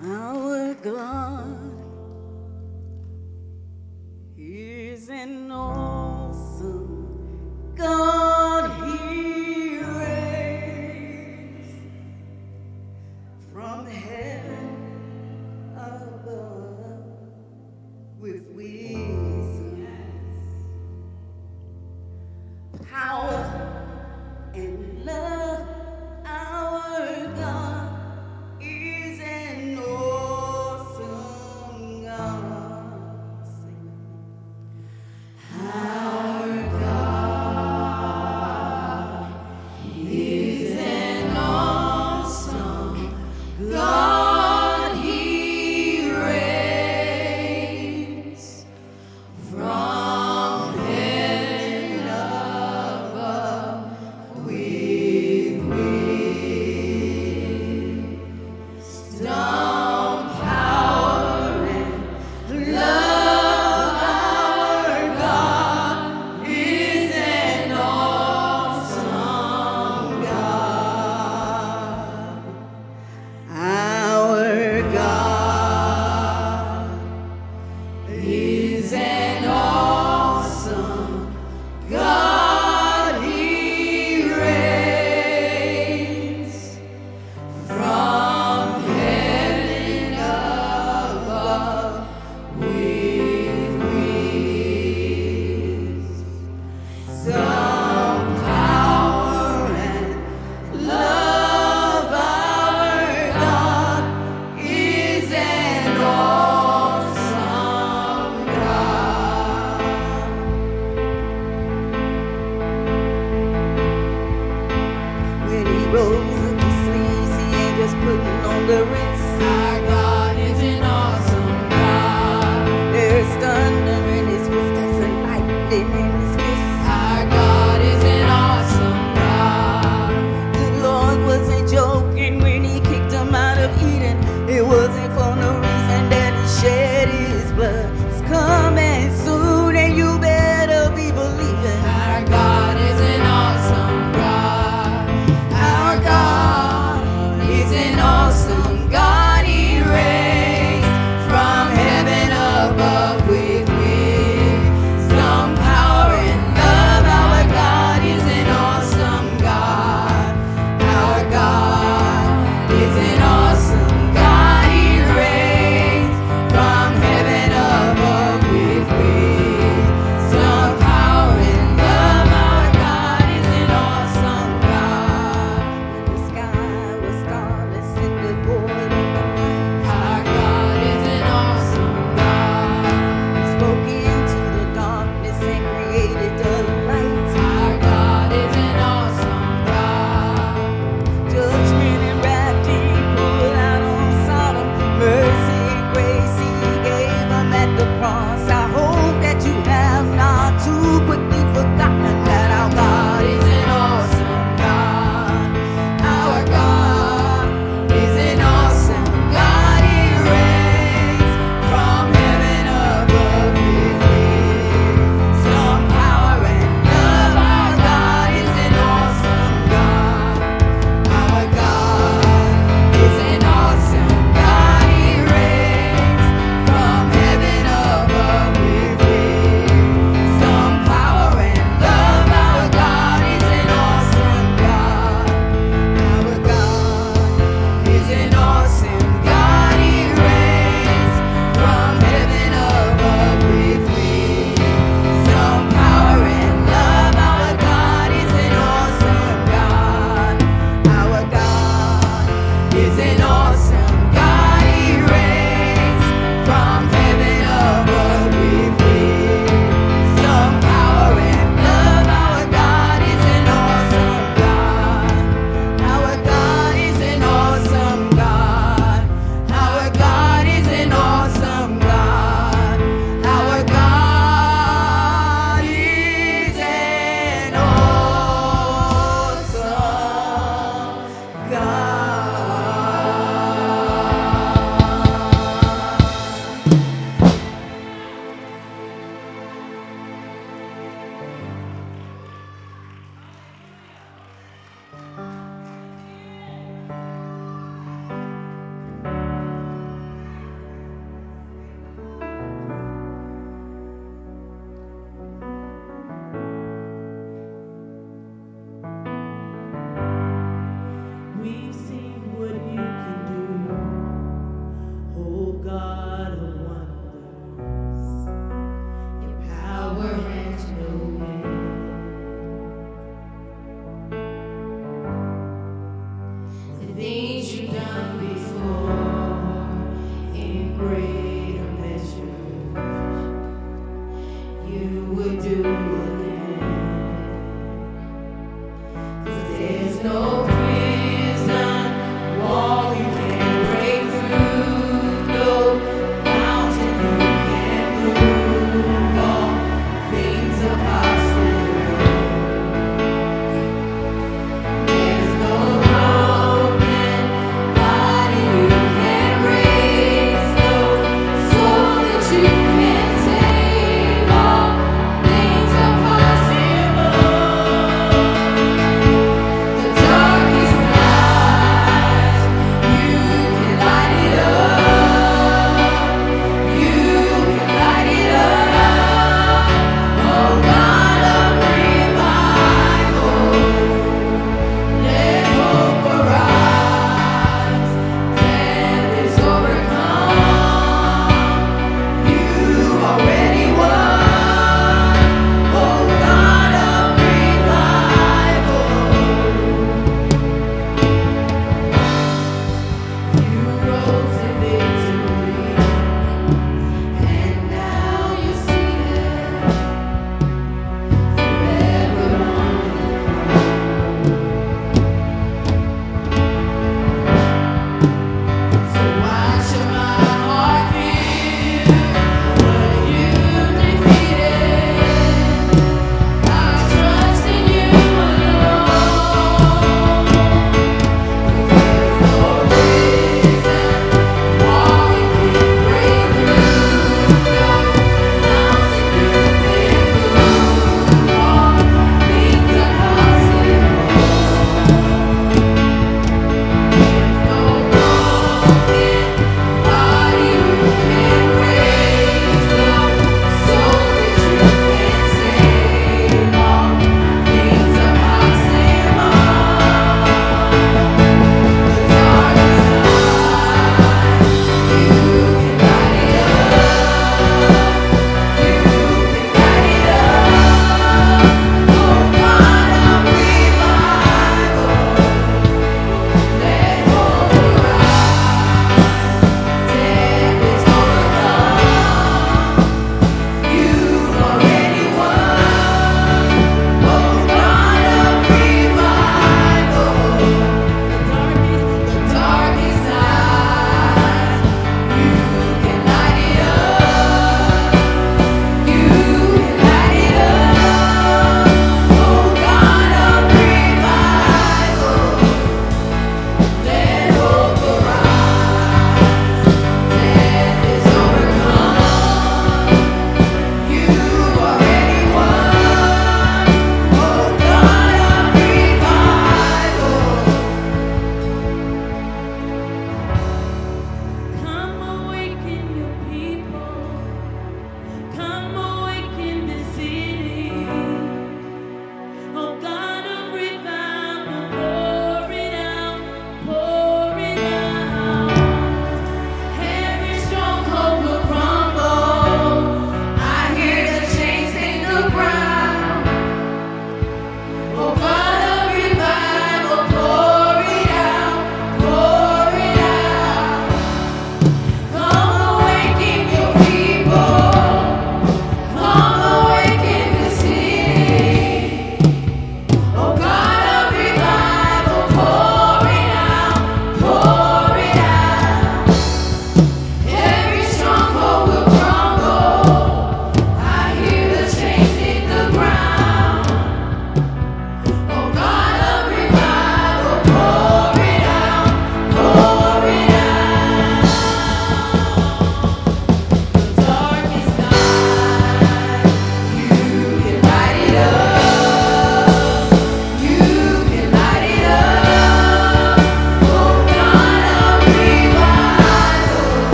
Our God is an awesome God. He reigns from heaven above with wisdom, power, and love. Our God is an awesome God. Our God is an awesome God. He reigns from heaven above with wisdom, power, and love. Our God is an awesome God. Our God is an awesome God. He reigns from heaven above with wisdom, power, and love. Our God is an awesome God. When he rolls up his sleeves, he ain't just putting on the ritz. Our God is an awesome God. There's thunder in his fist, there's a lightning in his kiss. Our God is an awesome God. The Lord wasn't joking when he kicked him out of Eden. It wasn't for no reason that he shed his blood. It's coming soon and you better be believing. Our God is an awesome God. Our God is an awesome God. He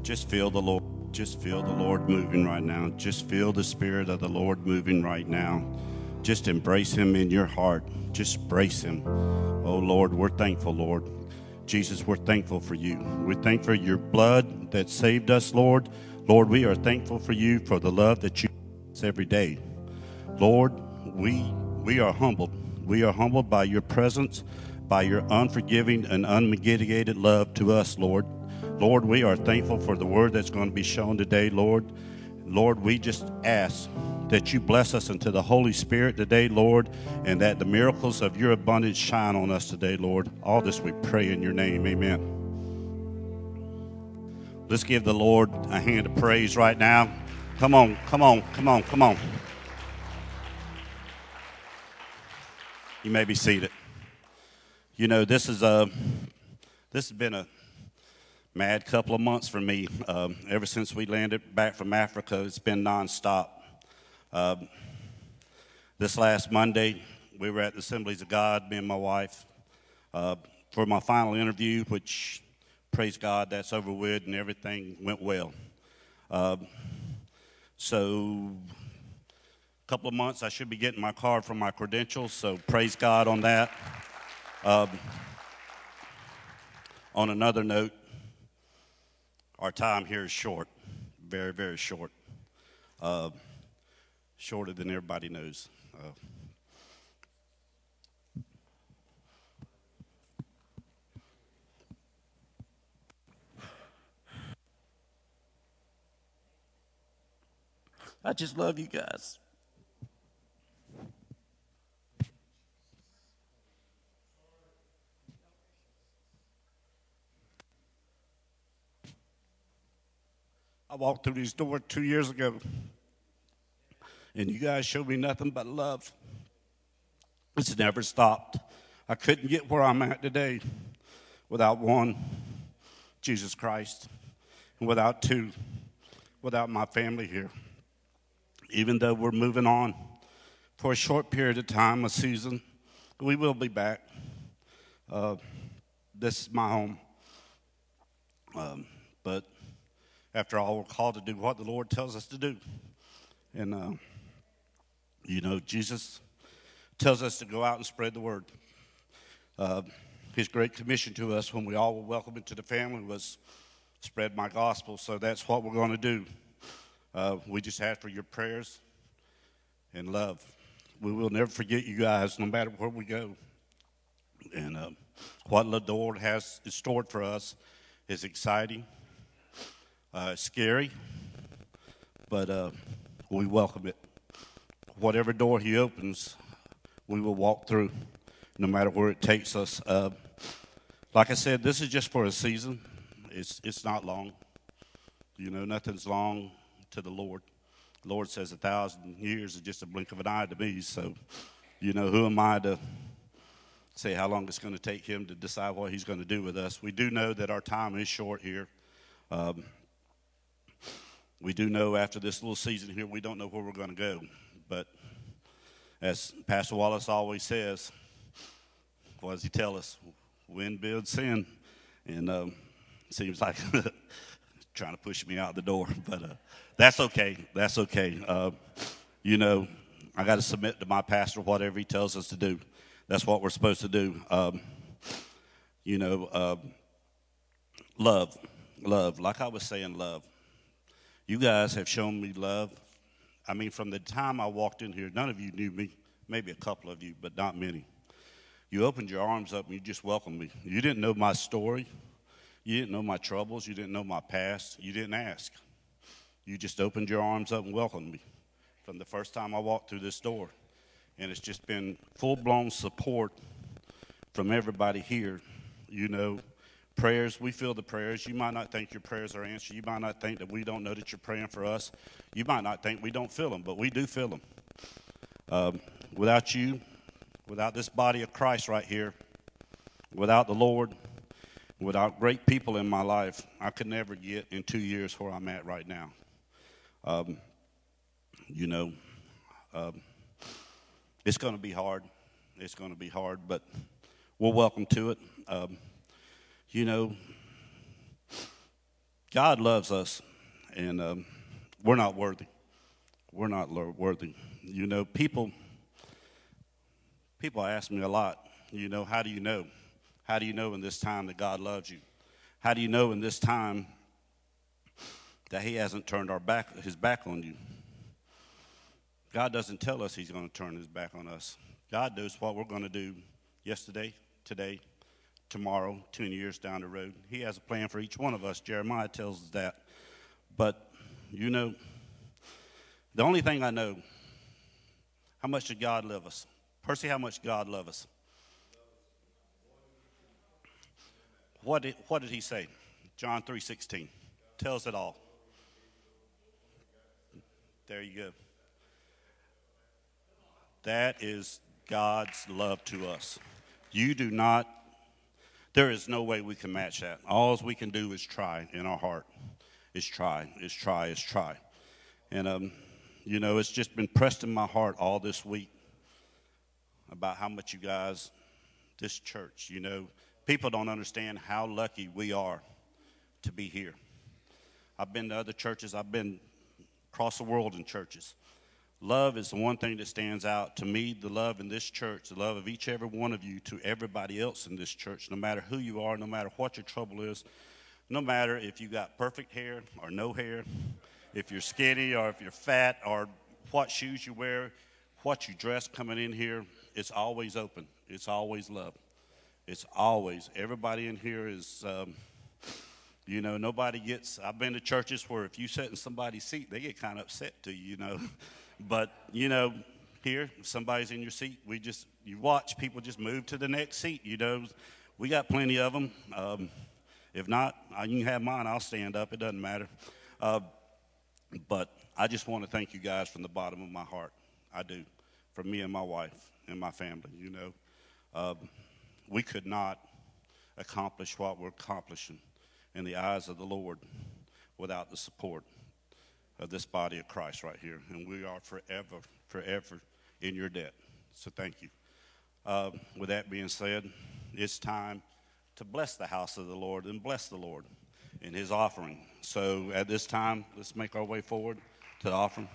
Just feel the Lord. Just feel the Lord moving right now. Just feel the Spirit of the Lord moving right now. Just embrace Him in your heart. Just embrace Him. Oh, Lord, we're thankful, Lord. Jesus, we're thankful for you. We're thankful for your blood that saved us, Lord. Lord, we are thankful for you for the love that you give us every day. Lord, we are humbled. We are humbled by your presence, by your unforgiving and unmitigated love to us, Lord. Lord, we are thankful for the word that's going to be shown today, Lord. Lord, we just ask that you bless us into the Holy Spirit today, Lord, and that the miracles of your abundance shine on us today, Lord. All this we pray in your name. Amen. Let's give the Lord a hand of praise right now. Come on, come on, come on, come on. You may be seated. You know, this has been a mad couple of months for me. Ever since we landed back from Africa, it's been nonstop. This last Monday, we were at the Assemblies of God, me and my wife, for my final interview, which, praise God, that's over with and everything went well. So a couple of months, I should be getting my card for my credentials, so praise God on that. On another note, our time here is short, very, very short, shorter than everybody knows. I just love you guys. I walked through these doors 2 years ago, and you guys showed me nothing but love. It's never stopped. I couldn't get where I'm at today without one, Jesus Christ, and without two, without my family here. Even though we're moving on for a short period of time, a season, we will be back. This is my home. But after all, we're called to do what the Lord tells us to do. And, you know, Jesus tells us to go out and spread the word. His great commission to us when we all were welcomed into the family was spread my gospel. So that's what we're going to do. We just ask for your prayers and love. We will never forget you guys no matter where we go. And what the Lord has stored for us is exciting, scary, but we welcome it. Whatever door he opens, we will walk through, no matter where it takes us. Like I said, this is just for a season. It's not long. You know, nothing's long to the Lord. The Lord says 1,000 years is just a blink of an eye to me. So, you know, who am I to say how long it's going to take him to decide what he's going to do with us? We do know that our time is short here. We do know after this little season here, we don't know where we're going to go. But as Pastor Wallace always says, what does he tell us? Wind builds sin. And seems like trying to push me out the door. But that's okay. That's okay. You know, I got to submit to my pastor whatever he tells us to do. That's what we're supposed to do. You know, love. Like I was saying, love. You guys have shown me love. I mean, from the time I walked in here, none of you knew me. Maybe a couple of you, but not many. You opened your arms up and you just welcomed me. You didn't know my story. You didn't know my troubles. You didn't know my past. You didn't ask. You just opened your arms up and welcomed me from the first time I walked through this door. And it's just been full-blown support from everybody here. You know, prayers, we feel the prayers. You might not think your prayers are answered. You might not think that we don't know that you're praying for us. You might not think we don't feel them, but we do feel them. Without you, without this body of Christ right here, without the Lord, without great people in my life, I could never get in 2 years where I'm at right now. You know, it's going to be hard. It's going to be hard, but we're welcome to it. You know, God loves us, and we're not worthy. We're not worthy. You know, people ask me a lot, you know, how do you know? How do you know in this time that God loves you? How do you know in this time that he hasn't turned his back on you? God doesn't tell us he's going to turn his back on us. God knows what we're going to do yesterday, today, tomorrow, 10 years down the road. He has a plan for each one of us. Jeremiah tells us that. But, you know, the only thing I know, how much did God love us? Percy, how much God love us? What did he say? John 3:16 tells it all. There you go. That is God's love to us. There is no way we can match that. All we can do is try in our heart. Is try. And, you know, it's just been pressed in my heart all this week about how much you guys, this church, you know, people don't understand how lucky we are to be here. I've been to other churches. I've been across the world in churches. Love is the one thing that stands out to me. The love in this church, the love of each every one of you to everybody else in this church, no matter who you are, no matter what your trouble is, no matter if you got perfect hair or no hair, if you're skinny or if you're fat or what shoes you wear, what you dress coming in here, it's always open. It's always love. It's always. Everybody in here is, you know, nobody gets, I've been to churches where if you sit in somebody's seat, they get kind of upset to you, you know. But, you know, here, if somebody's in your seat, you watch people just move to the next seat, you know. We got plenty of them. If not, you can have mine. I'll stand up. It doesn't matter. But I just want to thank you guys from the bottom of my heart. I do. For me and my wife and my family, you know. We could not accomplish what we're accomplishing in the eyes of the Lord without the support of this body of Christ right here. And we are forever in your debt. So thank you. With that being said, it's time to bless the house of the Lord and bless the Lord in his offering. So at this time, let's make our way forward to the offering.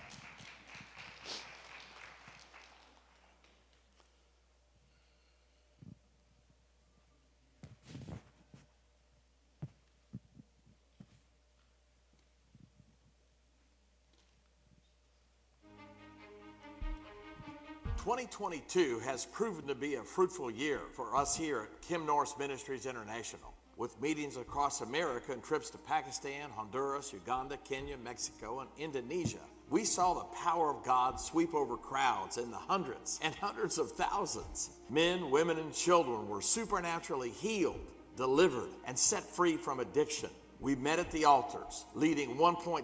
(2022) has proven to be a fruitful year for us here at Kim Norris Ministries International, with meetings across America and trips to Pakistan, Honduras, Uganda, Kenya, Mexico, and Indonesia. We saw the power of God sweep over crowds in the hundreds and hundreds of thousands. Men, women, and children were supernaturally healed, delivered, and set free from addiction. We met at the altars, leading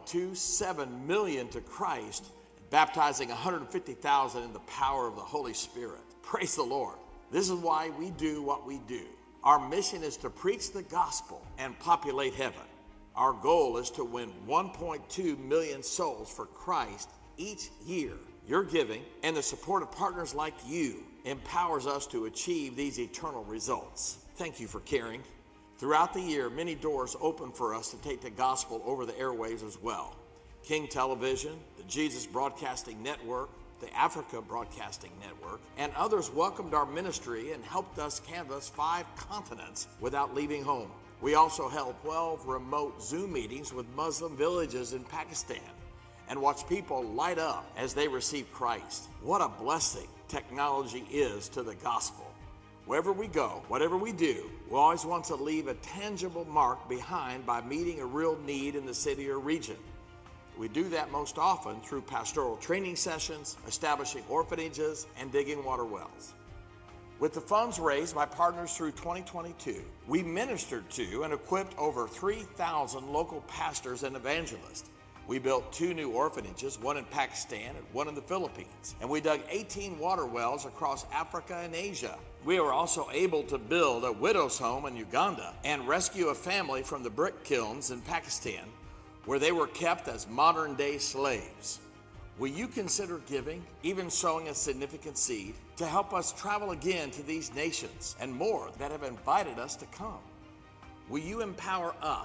1.27 million to Christ, baptizing 150,000 in the power of the Holy Spirit. Praise the Lord. This is why we do what we do. Our mission is to preach the gospel and populate heaven. Our goal is to win 1.2 million souls for Christ each year. Your giving and the support of partners like you empowers us to achieve these eternal results. Thank you for caring. Throughout the year, many doors open for us to take the gospel over the airwaves as well. King Television, the Jesus Broadcasting Network, the Africa Broadcasting Network, and others welcomed our ministry and helped us canvass 5 continents without leaving home. We also held 12 remote Zoom meetings with Muslim villages in Pakistan and watched people light up as they receive Christ. What a blessing technology is to the gospel. Wherever we go, whatever we do, we always want to leave a tangible mark behind by meeting a real need in the city or region. We do that most often through pastoral training sessions, establishing orphanages, and digging water wells. With the funds raised by partners through 2022, we ministered to and equipped over 3,000 local pastors and evangelists. We built 2 new orphanages, one in Pakistan and one in the Philippines, and we dug 18 water wells across Africa and Asia. We were also able to build a widow's home in Uganda and rescue a family from the brick kilns in Pakistan, where they were kept as modern-day slaves. Will you consider giving, even sowing a significant seed, to help us travel again to these nations and more that have invited us to come? Will you empower us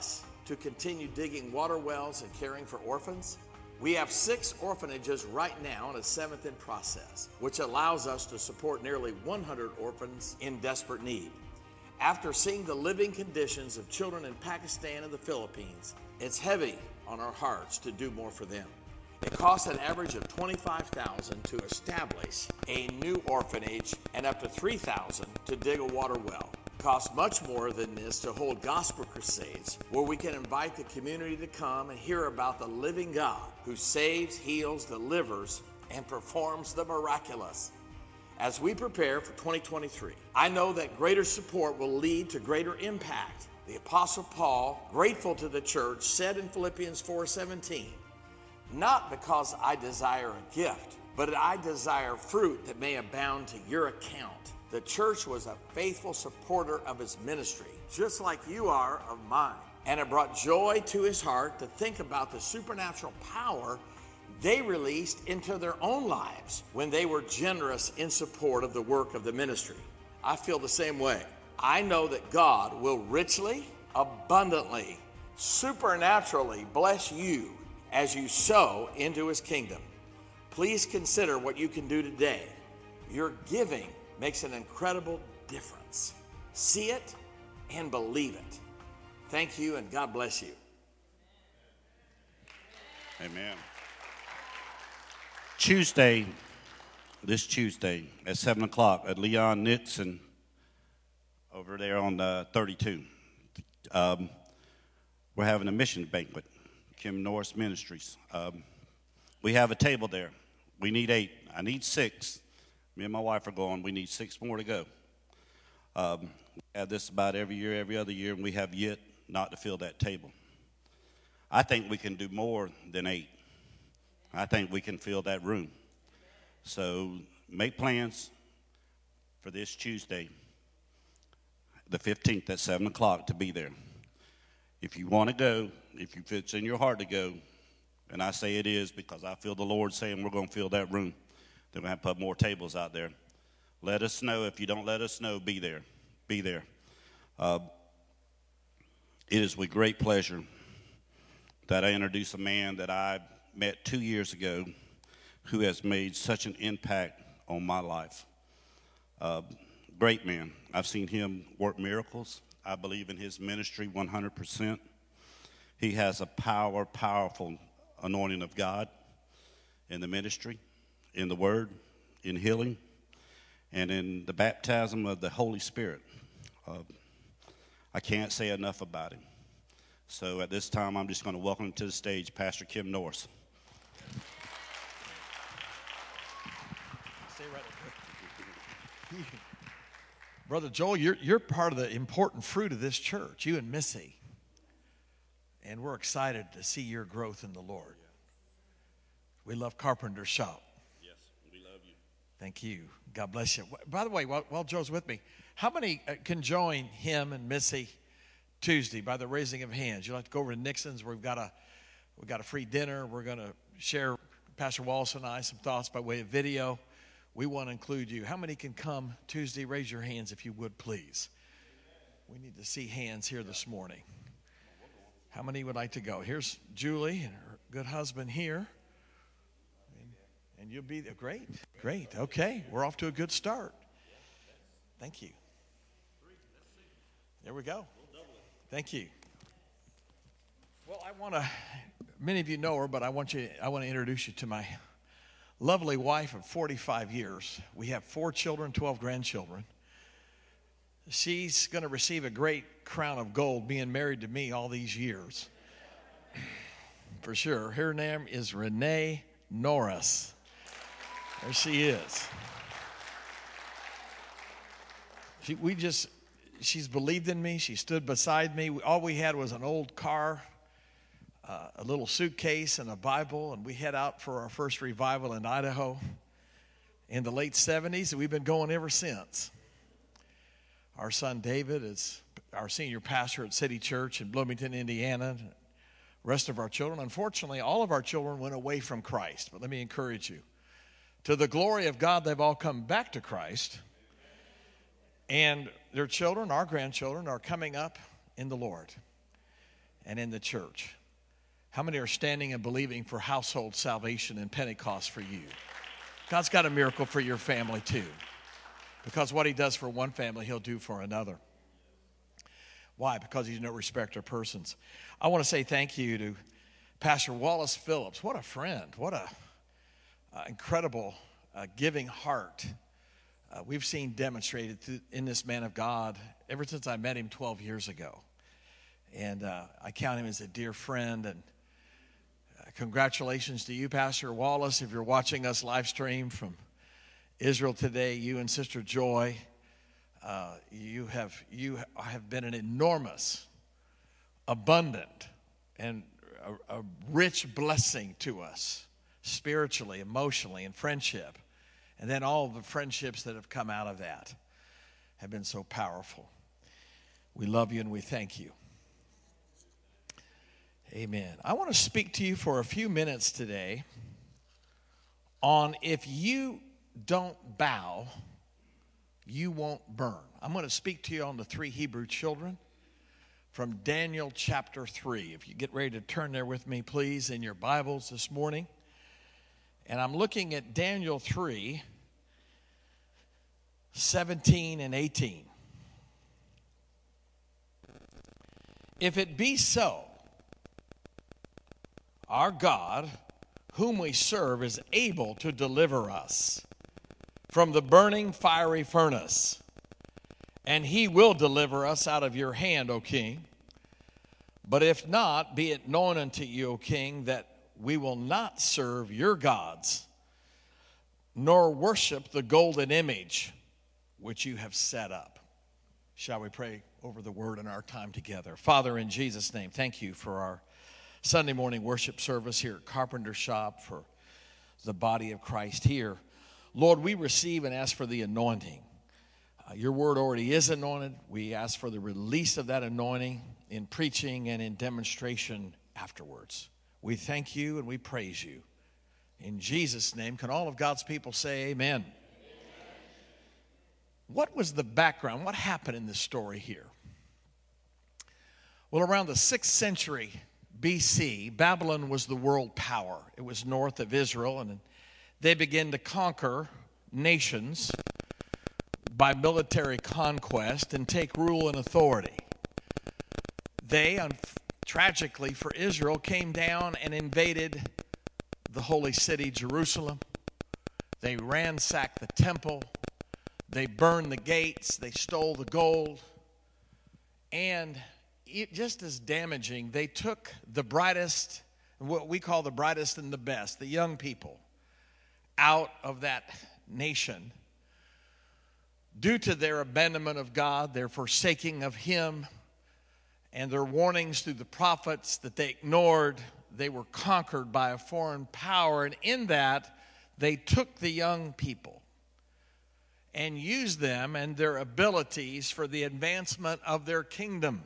to continue digging water wells and caring for orphans? We have 6 orphanages right now and a 7th in process, which allows us to support nearly 100 orphans in desperate need. After seeing the living conditions of children in Pakistan and the Philippines, it's heavy on our hearts to do more for them. It costs an average of $25,000 to establish a new orphanage and up to $3,000 to dig a water well. It costs much more than this to hold gospel crusades where we can invite the community to come and hear about the living God who saves, heals, delivers, and performs the miraculous. As we prepare for 2023, I know that greater support will lead to greater impact. The Apostle Paul, grateful to the church, said in Philippians 4:17, "Not because I desire a gift, but I desire fruit that may abound to your account." The church was a faithful supporter of his ministry, just like you are of mine. And it brought joy to his heart to think about the supernatural power they released into their own lives when they were generous in support of the work of the ministry. I feel the same way. I know that God will richly, abundantly, supernaturally bless you as you sow into his kingdom. Please consider what you can do today. Your giving makes an incredible difference. See it and believe it. Thank you and God bless you. Amen. This Tuesday at 7 o'clock at Leon Nixon over there on 32. We're having a mission banquet, Kim Norris Ministries. We have a table there. We need 8. I need 6. Me and my wife are going. We need 6 more to go. We have this about every year, every other year, and we have yet not to fill that table. I think we can do more than 8. I think we can fill that room. So make plans for this Tuesday, the 15th at 7 o'clock to be there. If you want to go, if it's in your heart to go, and I say it is because I feel the Lord saying we're going to fill that room, then we'll have to put more tables out there. Let us know. If you don't let us know, be there. Be there. It is with great pleasure that I introduce a man that I met 2 years ago who has made such an impact on my life. Great man. I've seen him work miracles. I believe in his ministry 100%. He has a powerful anointing of God in the ministry, in the word, in healing, and in the baptism of the Holy Spirit. I can't say enough about him. So at this time, I'm just going to welcome to the stage Pastor Kim Norris. Stay right there. Brother Joel, you're part of the important fruit of this church, you and Missy. And we're excited to see your growth in the Lord. We love Carpenter Shop. Yes, we love you. Thank you. God bless you. By the way, while Joe's with me, how many can join him and Missy Tuesday by the raising of hands? You'd like to go over to Nixon's where we've got a free dinner. We're going to share, Pastor Wallace and I, some thoughts by way of video. We want to include you. How many can come Tuesday? Raise your hands if you would, please. We need to see hands here this morning. How many would like to go? Here's Julie and her good husband here. And you'll be there. Great. Okay, we're off to a good start. Thank you. There we go. Thank you. Well, many of you know her, but I want to introduce you to my lovely wife of 45 years. We have 4 children, 12 grandchildren. She's going to receive a great crown of gold being married to me all these years. For sure. Her name is Renee Norris. There she is. She's believed in me. She stood beside me. All we had was an old car, a little suitcase, and a Bible, and we head out for our first revival in Idaho in the late 70s, and we've been going ever since. Our son David is our senior pastor at City Church in Bloomington, Indiana. The rest of our children, unfortunately, all of our children went away from Christ, but let me encourage you. To the glory of God, they've all come back to Christ. And their children, our grandchildren, are coming up in the Lord. and in the church. How many are standing and believing for household salvation and Pentecost for you? God's got a miracle for your family too. Because what he does for one family, he'll do for another. Why? Because he's no respecter of persons. I want to say thank you to Pastor Wallace Phillips. What a friend. What a incredible giving heart we've seen demonstrated in this man of God ever since I met him 12 years ago. And I count him as a dear friend. And congratulations to you, Pastor Wallace, if you're watching us live stream from Israel today. You and Sister Joy, you have been an enormous, abundant, and a rich blessing to us spiritually, emotionally, and friendship. And then all the friendships that have come out of that have been so powerful. We love you and we thank you. Amen. I want to speak to you for a few minutes today on if you don't bow, you won't burn. I'm going to speak to you on the 3 Hebrew children from Daniel chapter 3. If you get ready to turn there with me, please, in your Bibles this morning. And I'm looking at Daniel 3, 17 and 18. If it be so, our God, whom we serve, is able to deliver us from the burning fiery furnace, and he will deliver us out of your hand, O king. But if not, be it known unto you, O king, that we will not serve your gods, nor worship the golden image which you have set up. Shall we pray over the word in our time together? Father, in Jesus' name, thank you for our Sunday morning worship service here at Carpenter Shop, for the body of Christ here. Lord, we receive and ask for the anointing. Your word already is anointed. We ask for the release of that anointing in preaching and in demonstration afterwards. We thank you and we praise you. In Jesus' name, can all of God's people say amen? Amen. What was the background? What happened in this story here? Well, around the 6th century BC, Babylon was the world power. It was north of Israel, and they began to conquer nations by military conquest and take rule and authority. They, tragically for Israel, came down and invaded the holy city, Jerusalem. They ransacked the temple. They burned the gates. They stole the gold. And just as damaging, they took the brightest, what we call the brightest and the best, the young people, out of that nation due to their abandonment of God, their forsaking of him, and their warnings through the prophets that they ignored. They were conquered by a foreign power, and in that, they took the young people and used them and their abilities for the advancement of their kingdom.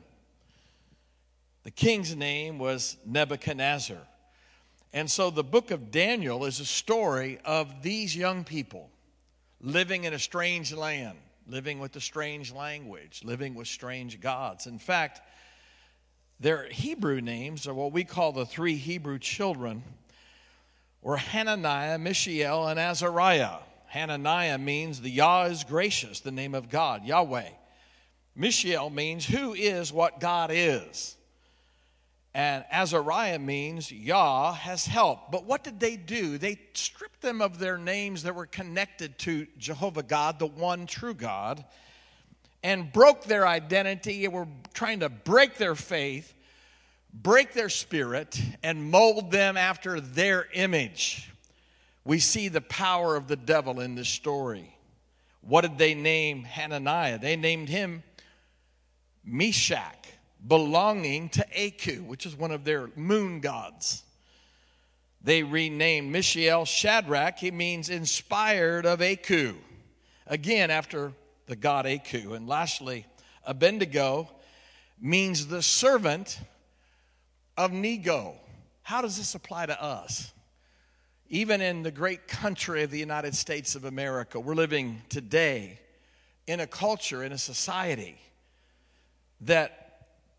The king's name was Nebuchadnezzar. And so the book of Daniel is a story of these young people living in a strange land, living with a strange language, living with strange gods. In fact, their Hebrew names are what we call the 3 Hebrew children, were Hananiah, Mishael, and Azariah. Hananiah means the Yah is gracious, the name of God, Yahweh. Mishael means who is what God is. And Azariah means Yah has helped. But what did they do? They stripped them of their names that were connected to Jehovah God, the one true God, and broke their identity. They were trying to break their faith, break their spirit, and mold them after their image. We see the power of the devil in this story. What did they name Hananiah? They named him Meshach, belonging to Aku, which is one of their moon gods. They renamed Mishael Shadrach. He means inspired of Aku, again after the god Aku. And lastly, Abednego means the servant of Nego. How does this apply to us? Even in the great country of the United States of America, we're living today in a culture, in a society that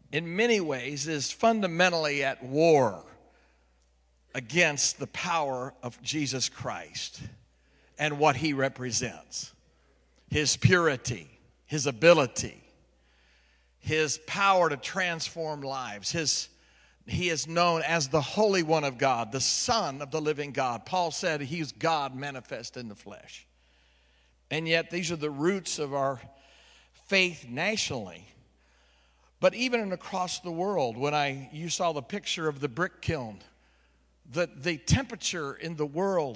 in many ways, is fundamentally at war against the power of Jesus Christ and what he represents. His purity, his ability, his power to transform lives. He is known as the Holy One of God, the Son of the living God. Paul said he's God manifest in the flesh. And yet these are the roots of our faith nationally. But even across the world, when you saw the picture of the brick kiln, the temperature in the world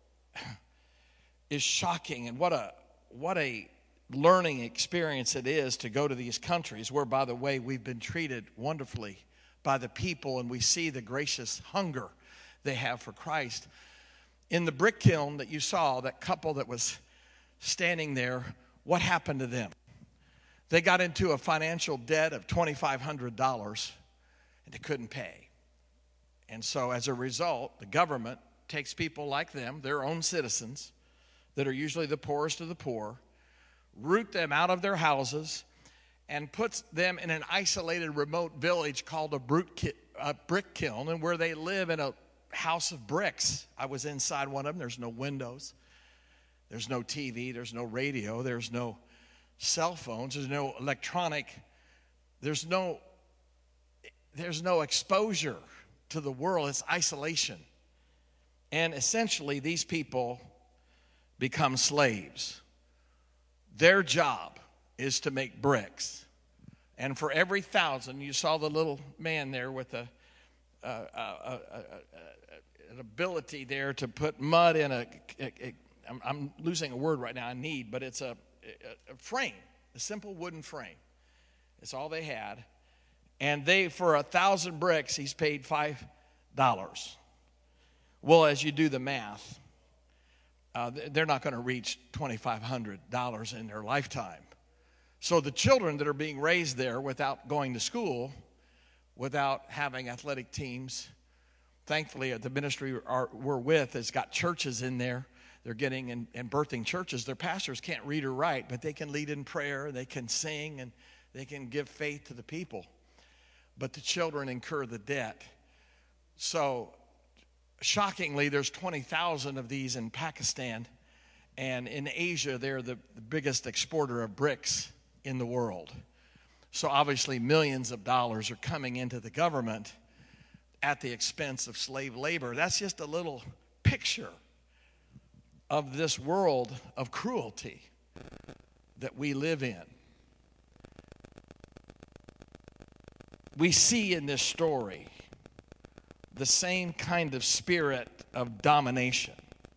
is shocking. And what a learning experience it is to go to these countries where, by the way, we've been treated wonderfully by the people, and we see the gracious hunger they have for Christ. In the brick kiln that you saw, that couple that was standing there, what happened to them? They got into a financial debt of $2,500 and they couldn't pay. And so as a result, the government takes people like them, their own citizens, that are usually the poorest of the poor, root them out of their houses, and puts them in an isolated remote village called a brick kiln, and where they live in a house of bricks. I was inside one of them. There's no windows. There's no TV. There's no radio. There's no cell phones. There's no electronic. There's no exposure to the world. It's isolation. And essentially, these people become slaves. Their job is to make bricks. And for every 1,000, you saw the little man there with an ability there to put mud in I'm losing a word right now, but it's a frame, a simple wooden frame. It's all they had. And for 1,000 bricks, he's paid $5. Well, as you do the math, they're not going to reach $2,500 in their lifetime. So the children that are being raised there without going to school, without having athletic teams, thankfully the ministry we're with has got churches in there. They're getting and birthing churches. Their pastors can't read or write, but they can lead in prayer, they can sing, and they can give faith to the people. But the children incur the debt. So shockingly, there's 20,000 of these in Pakistan, and in Asia, they're the biggest exporter of bricks in the world. So obviously, millions of dollars are coming into the government at the expense of slave labor. That's just a little picture of this world of cruelty that we live in. We see in this story the same kind of spirit of domination.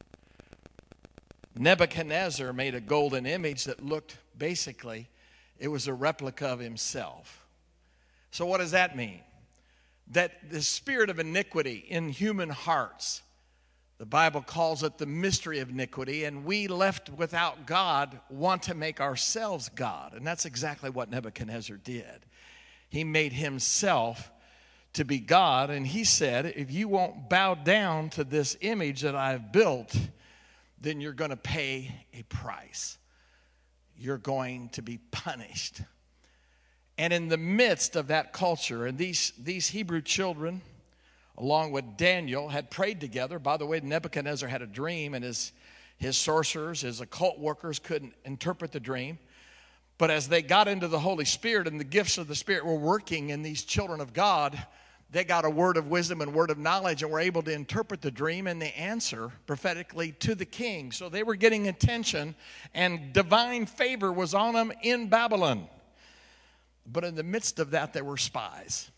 Nebuchadnezzar made a golden image that looked basically, it was a replica of himself. So what does that mean? That the spirit of iniquity in human hearts, the Bible calls it the mystery of iniquity, and we left without God want to make ourselves God. And that's exactly what Nebuchadnezzar did. He made himself to be God, and he said, if you won't bow down to this image that I've built, then you're going to pay a price. You're going to be punished. And in the midst of that culture, and these Hebrew children, along with Daniel, had prayed together. By the way, Nebuchadnezzar had a dream, and his sorcerers, his occult workers couldn't interpret the dream. But as they got into the Holy Spirit and the gifts of the Spirit were working in these children of God, they got a word of wisdom and word of knowledge and were able to interpret the dream and the answer prophetically to the king. So they were getting attention, and divine favor was on them in Babylon. But in the midst of that, there were spies.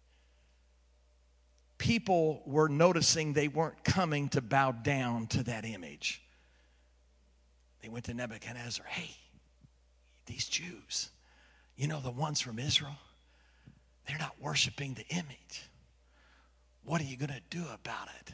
People were noticing they weren't coming to bow down to that image. They went to Nebuchadnezzar. Hey, these Jews, the ones from Israel, they're not worshiping the image. What are you going to do about it?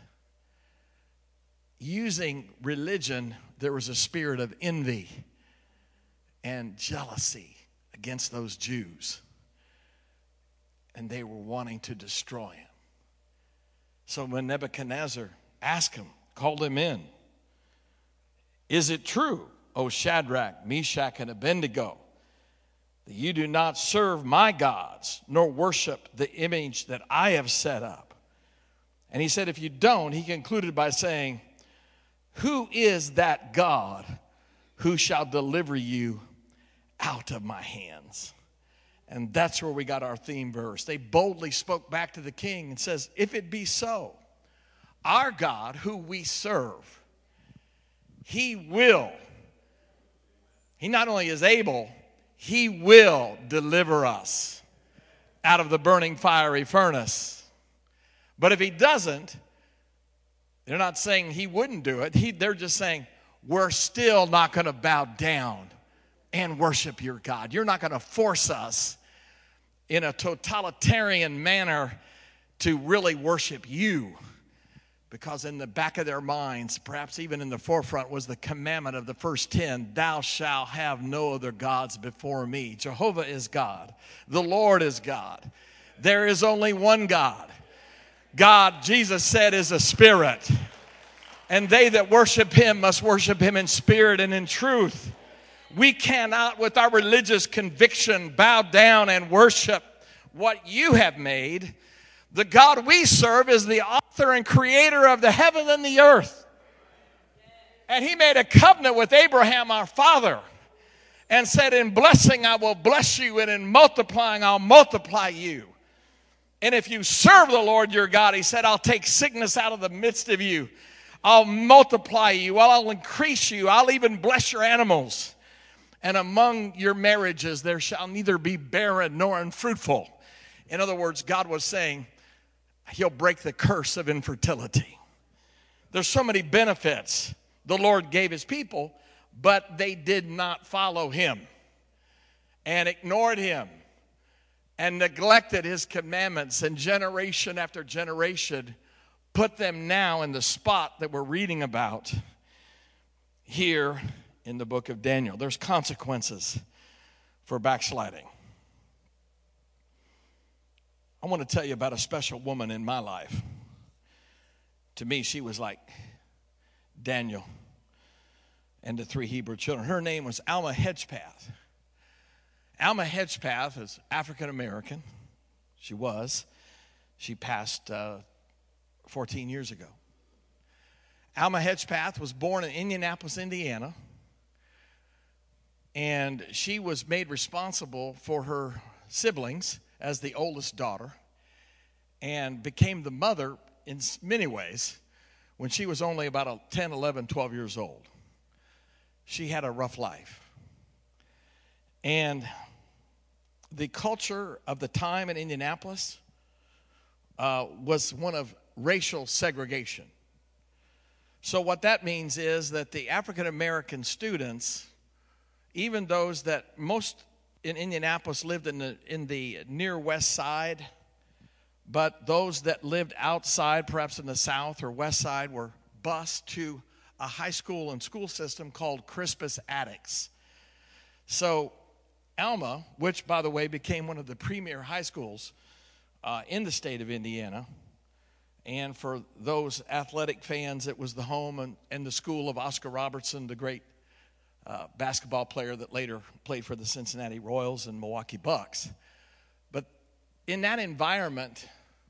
Using religion, there was a spirit of envy and jealousy against those Jews. And they were wanting to destroy him. So when Nebuchadnezzar asked him, called him in, is it true, O Shadrach, Meshach, and Abednego, that you do not serve my gods, nor worship the image that I have set up. And he said, if you don't, he concluded by saying, who is that God who shall deliver you out of my hands? And that's where we got our theme verse. They boldly spoke back to the king and says, if it be so, our God who we serve, he not only is able, he will deliver us out of the burning fiery furnace. But if he doesn't, they're not saying he wouldn't do it. They're just saying, we're still not going to bow down and worship your God. You're not going to force us in a totalitarian manner to really worship you. Because in the back of their minds, perhaps even in the forefront, was the commandment of the first 10, thou shalt have no other gods before me. Jehovah is God. The Lord is God. There is only one God. God, Jesus said, is a spirit. And they that worship him must worship him in spirit and in truth. We cannot, with our religious conviction, bow down and worship what you have made. The God we serve is the author and creator of the heaven and the earth. And he made a covenant with Abraham, our father, and said, in blessing I will bless you, and in multiplying I'll multiply you. And if you serve the Lord your God, he said, I'll take sickness out of the midst of you. I'll multiply you. I'll increase you. I'll even bless your animals. And among your marriages there shall neither be barren nor unfruitful. In other words, God was saying, he'll break the curse of infertility. There's so many benefits the Lord gave his people, but they did not follow him and ignored him and neglected his commandments, and generation after generation put them now in the spot that we're reading about here in the book of Daniel. There's consequences for backsliding. I want to tell you about a special woman in my life. To me, she was like Daniel and the 3 Hebrew children. Her name was Alma Hedgepath. Alma Hedgepath is African American. She was. She passed 14 years ago. Alma Hedgepath was born in Indianapolis, Indiana. And she was made responsible for her siblings as the oldest daughter, and became the mother in many ways when she was only about 10, 11, 12 years old. She had a rough life. And the culture of the time in Indianapolis was one of racial segregation. So what that means is that the African American students, even those that most in Indianapolis lived in the near west side, but those that lived outside, perhaps in the south or west side, were bused to a high school and school system called Crispus Attucks. So Alma, which by the way became one of the premier high schools in the state of Indiana, and for those athletic fans, it was the home and the school of Oscar Robertson, the great basketball player that later played for the Cincinnati Royals and Milwaukee Bucks. But in that environment,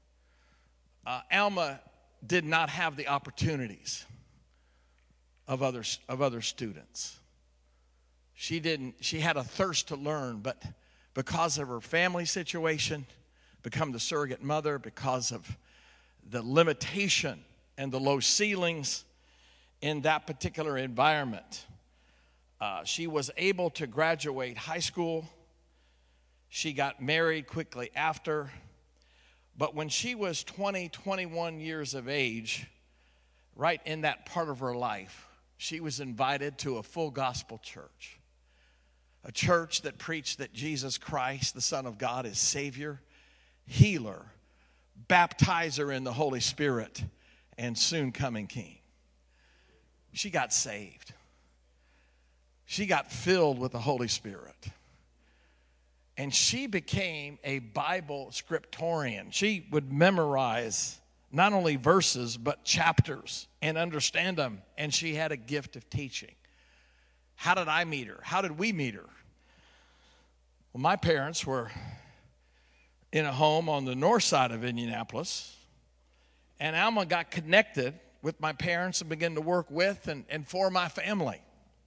Alma did not have the opportunities of other students. She had a thirst to learn, but because of her family situation, become the surrogate mother, because of the limitation and the low ceilings in that particular environment, she was able to graduate high school. She got married quickly after. But when she was 21 years of age, right in that part of her life, she was invited to a full gospel church. A church that preached that Jesus Christ, the Son of God, is Savior, healer, baptizer in the Holy Spirit, and soon coming King. She got saved. She got filled with the Holy Spirit. And she became a Bible scriptorian. She would memorize not only verses, but chapters and understand them. And she had a gift of teaching. How did I meet her? How did we meet her? Well, my parents were in a home on the north side of Indianapolis, and Alma got connected with my parents and began to work with and for my family.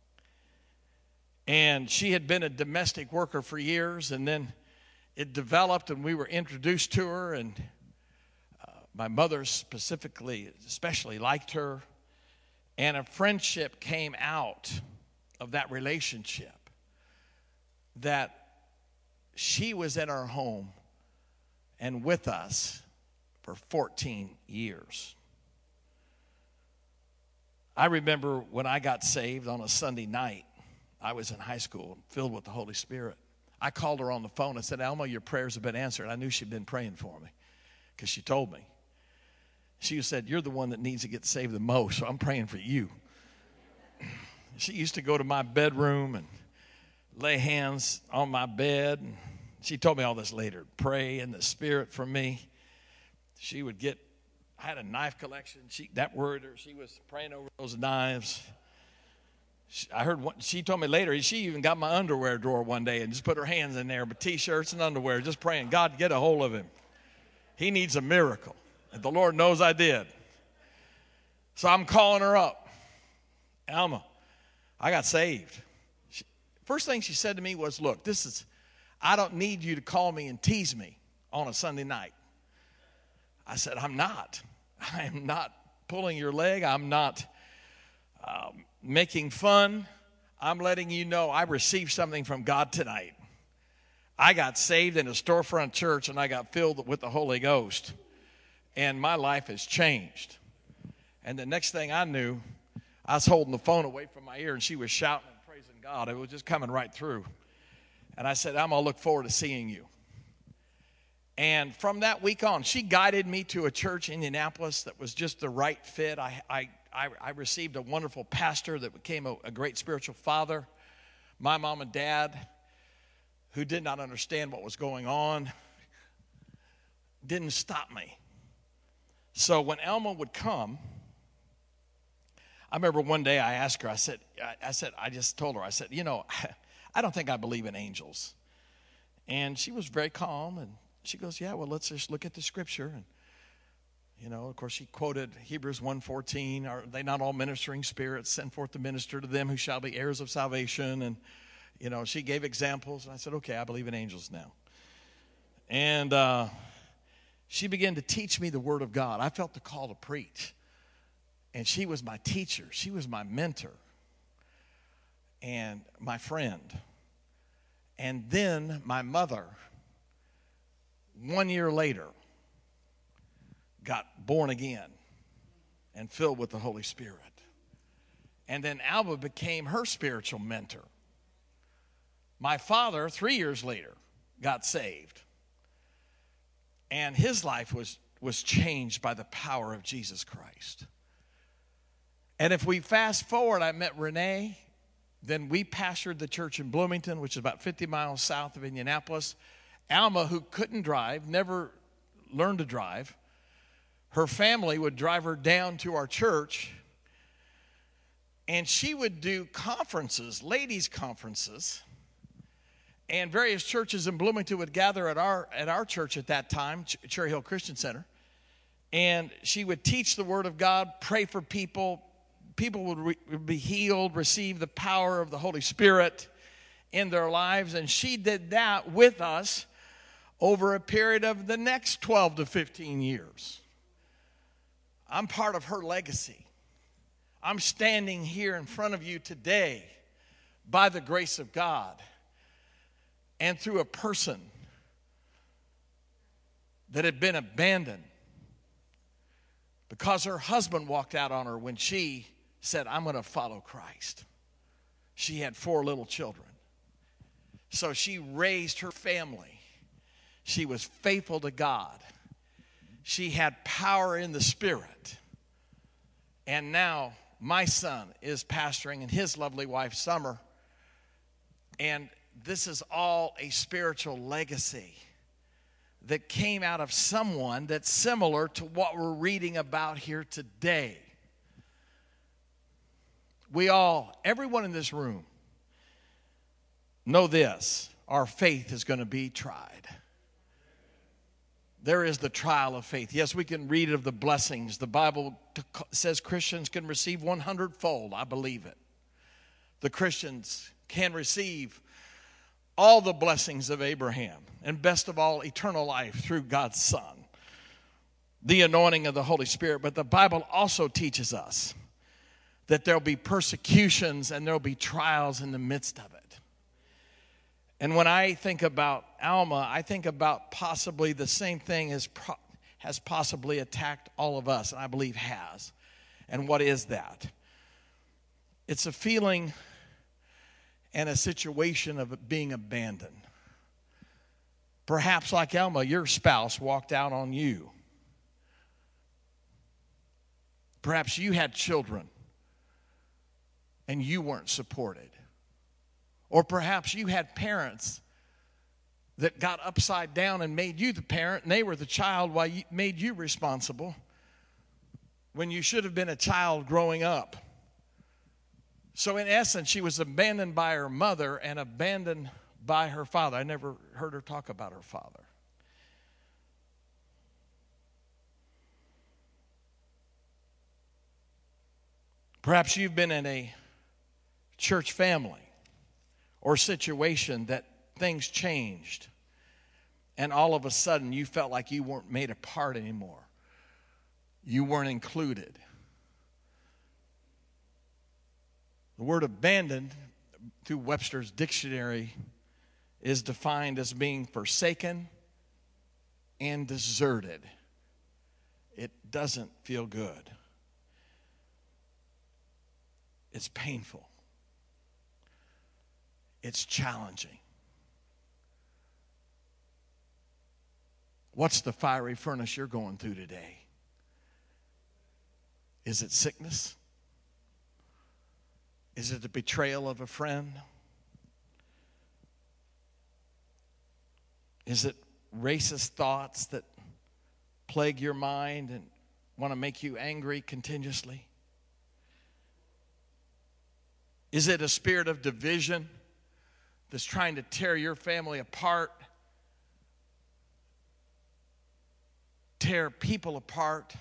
And she had been a domestic worker for years, and then it developed, and we were introduced to her, and my mother especially liked her, and a friendship came out of that relationship that she was in our home and with us for 14 years. I remember when I got saved on a Sunday night. I was in high school, filled with the Holy Spirit. I called her on the phone and said, Alma, your prayers have been answered. I knew she'd been praying for me because she told me. She said, you're the one that needs to get saved the most, so I'm praying for you. She used to go to my bedroom and lay hands on my bed. And she told me all this later. Pray in the Spirit for me. She would I had a knife collection. That worried her. She was praying over those knives. She told me later, she even got my underwear drawer one day and just put her hands in there, but T-shirts and underwear, just praying, God, get a hold of him. He needs a miracle. And the Lord knows I did. So I'm calling her up. Alma, I got saved. First thing she said to me was, look, I don't need you to call me and tease me on a Sunday night. I said, I'm not. I am not pulling your leg. I'm not making fun. I'm letting you know I received something from God tonight. I got saved in a storefront church, and I got filled with the Holy Ghost. And my life has changed. And the next thing I knew, I was holding the phone away from my ear, and she was shouting and praising God. It was just coming right through. And I said, I'm going to look forward to seeing you. And from that week on, she guided me to a church in Indianapolis that was just the right fit. I received a wonderful pastor that became a great spiritual father. My mom and dad, who did not understand what was going on, didn't stop me. So when Alma would come, I remember one day I asked her, I just told her, I said, I don't think I believe in angels. And she was very calm, and she goes, yeah, well, let's just look at the scripture. And, of course, she quoted Hebrews 1:14, are they not all ministering spirits? Send forth to minister to them who shall be heirs of salvation. And, she gave examples. And I said, okay, I believe in angels now. And she began to teach me the Word of God. I felt the call to preach. And she was my teacher. She was my mentor and my friend. And then my mother, 1 year later, got born again and filled with the Holy Spirit. And then Alma became her spiritual mentor. My father, 3 years later, got saved. And his life was changed by the power of Jesus Christ. And if we fast forward, I met Renee. Then we pastored the church in Bloomington, which is about 50 miles south of Indianapolis. Alma, who couldn't drive, never learned to drive, her family would drive her down to our church, and she would do conferences, ladies' conferences, and various churches in Bloomington would gather at our church at that time, Cherry Hill Christian Center, and she would teach the Word of God, pray for people. People would be healed, receive the power of the Holy Spirit in their lives, and she did that with us over a period of the next 12 to 15 years. I'm part of her legacy. I'm standing here in front of you today by the grace of God and through a person that had been abandoned because her husband walked out on her when she said, I'm going to follow Christ. She had 4 little children. So she raised her family. She was faithful to God. She had power in the Spirit. And now my son is pastoring and his lovely wife, Summer. And this is all a spiritual legacy that came out of someone that's similar to what we're reading about here today. Everyone in this room, know this. our faith is going to be tried. There is the trial of faith. Yes, we can read of the blessings. The Bible says Christians can receive 100-fold. I believe it. The Christians can receive all the blessings of Abraham, and best of all, eternal life through God's Son, the anointing of the Holy Spirit. But the Bible also teaches us that there'll be persecutions and there'll be trials in the midst of it. And when I think about Alma, I think about possibly the same thing has possibly attacked all of us, and I believe has. And what is that? It's a feeling and a situation of being abandoned. Perhaps like Alma, your spouse walked out on you. Perhaps you had children and you weren't supported. Or perhaps you had parents that got upside down and made you the parent and they were the child while you made you responsible when you should have been a child growing up. So in essence, she was abandoned by her mother and abandoned by her father. I never heard her talk about her father. Perhaps you've been in a church family or situation that things changed, and all of a sudden you felt like you weren't made a part anymore. You weren't included. The word abandoned through Webster's dictionary is defined as being forsaken and deserted. It doesn't feel good. It's painful. It's challenging. What's the fiery furnace you're going through today? Is it sickness? Is it the betrayal of a friend? Is it racist thoughts that plague your mind and want to make you angry continuously? Is it a spirit of division that's trying to tear your family apart, tear people apart?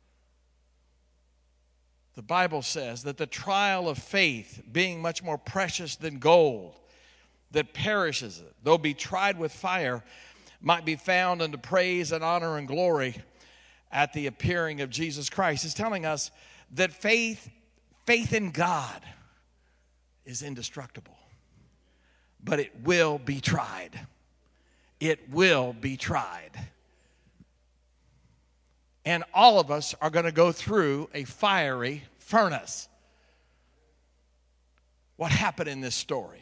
The Bible says that the trial of faith, being much more precious than gold, that perishes, though be tried with fire, might be found unto praise and honor and glory at the appearing of Jesus Christ. It's telling us that faith in God is indestructible, but it will be tried. It will be tried. And all of us are going to go through a fiery furnace. What happened in this story?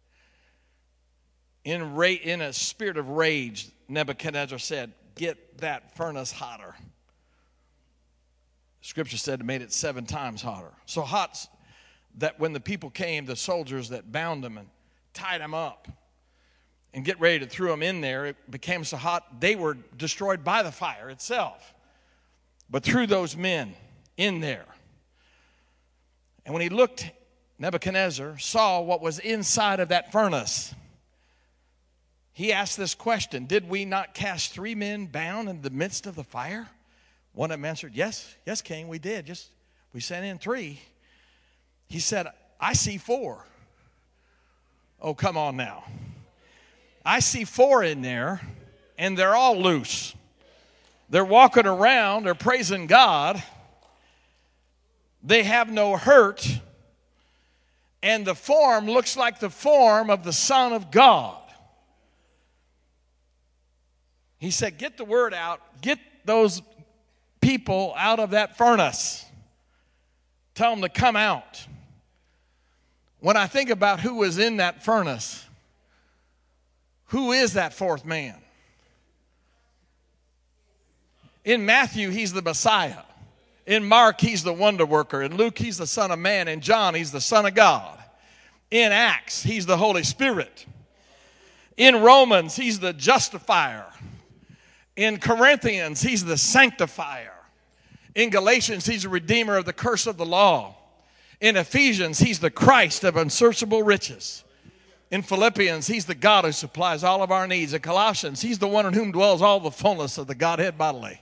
In a spirit of rage, Nebuchadnezzar said, "Get that furnace hotter." Scripture said it made it 7 times hotter. So hot that when the people came, the soldiers that bound them and tied them up and get ready to throw them in there, it became so hot they were destroyed by the fire itself. But threw those men in there. And when he looked, Nebuchadnezzar saw what was inside of that furnace. He asked this question: "Did we not cast 3 men bound in the midst of the fire?" One of them answered, "Yes, King, we did. We sent in 3. He said, "I see 4. Oh, come on now. I see 4 in there, and they're all loose. They're walking around, they're praising God. They have no hurt. And the form looks like the form of the Son of God." He said, "Get the word out. Get those people out of that furnace. Tell them to come out." When I think about who was in that furnace, who is that 4th man? In Matthew, he's the Messiah. In Mark, he's the wonder worker. In Luke, he's the Son of Man. In John, he's the Son of God. In Acts, he's the Holy Spirit. In Romans, he's the justifier. In Corinthians, he's the sanctifier. In Galatians, he's the redeemer of the curse of the law. In Ephesians, he's the Christ of unsearchable riches. In Philippians, he's the God who supplies all of our needs. In Colossians, he's the one in whom dwells all the fullness of the Godhead bodily.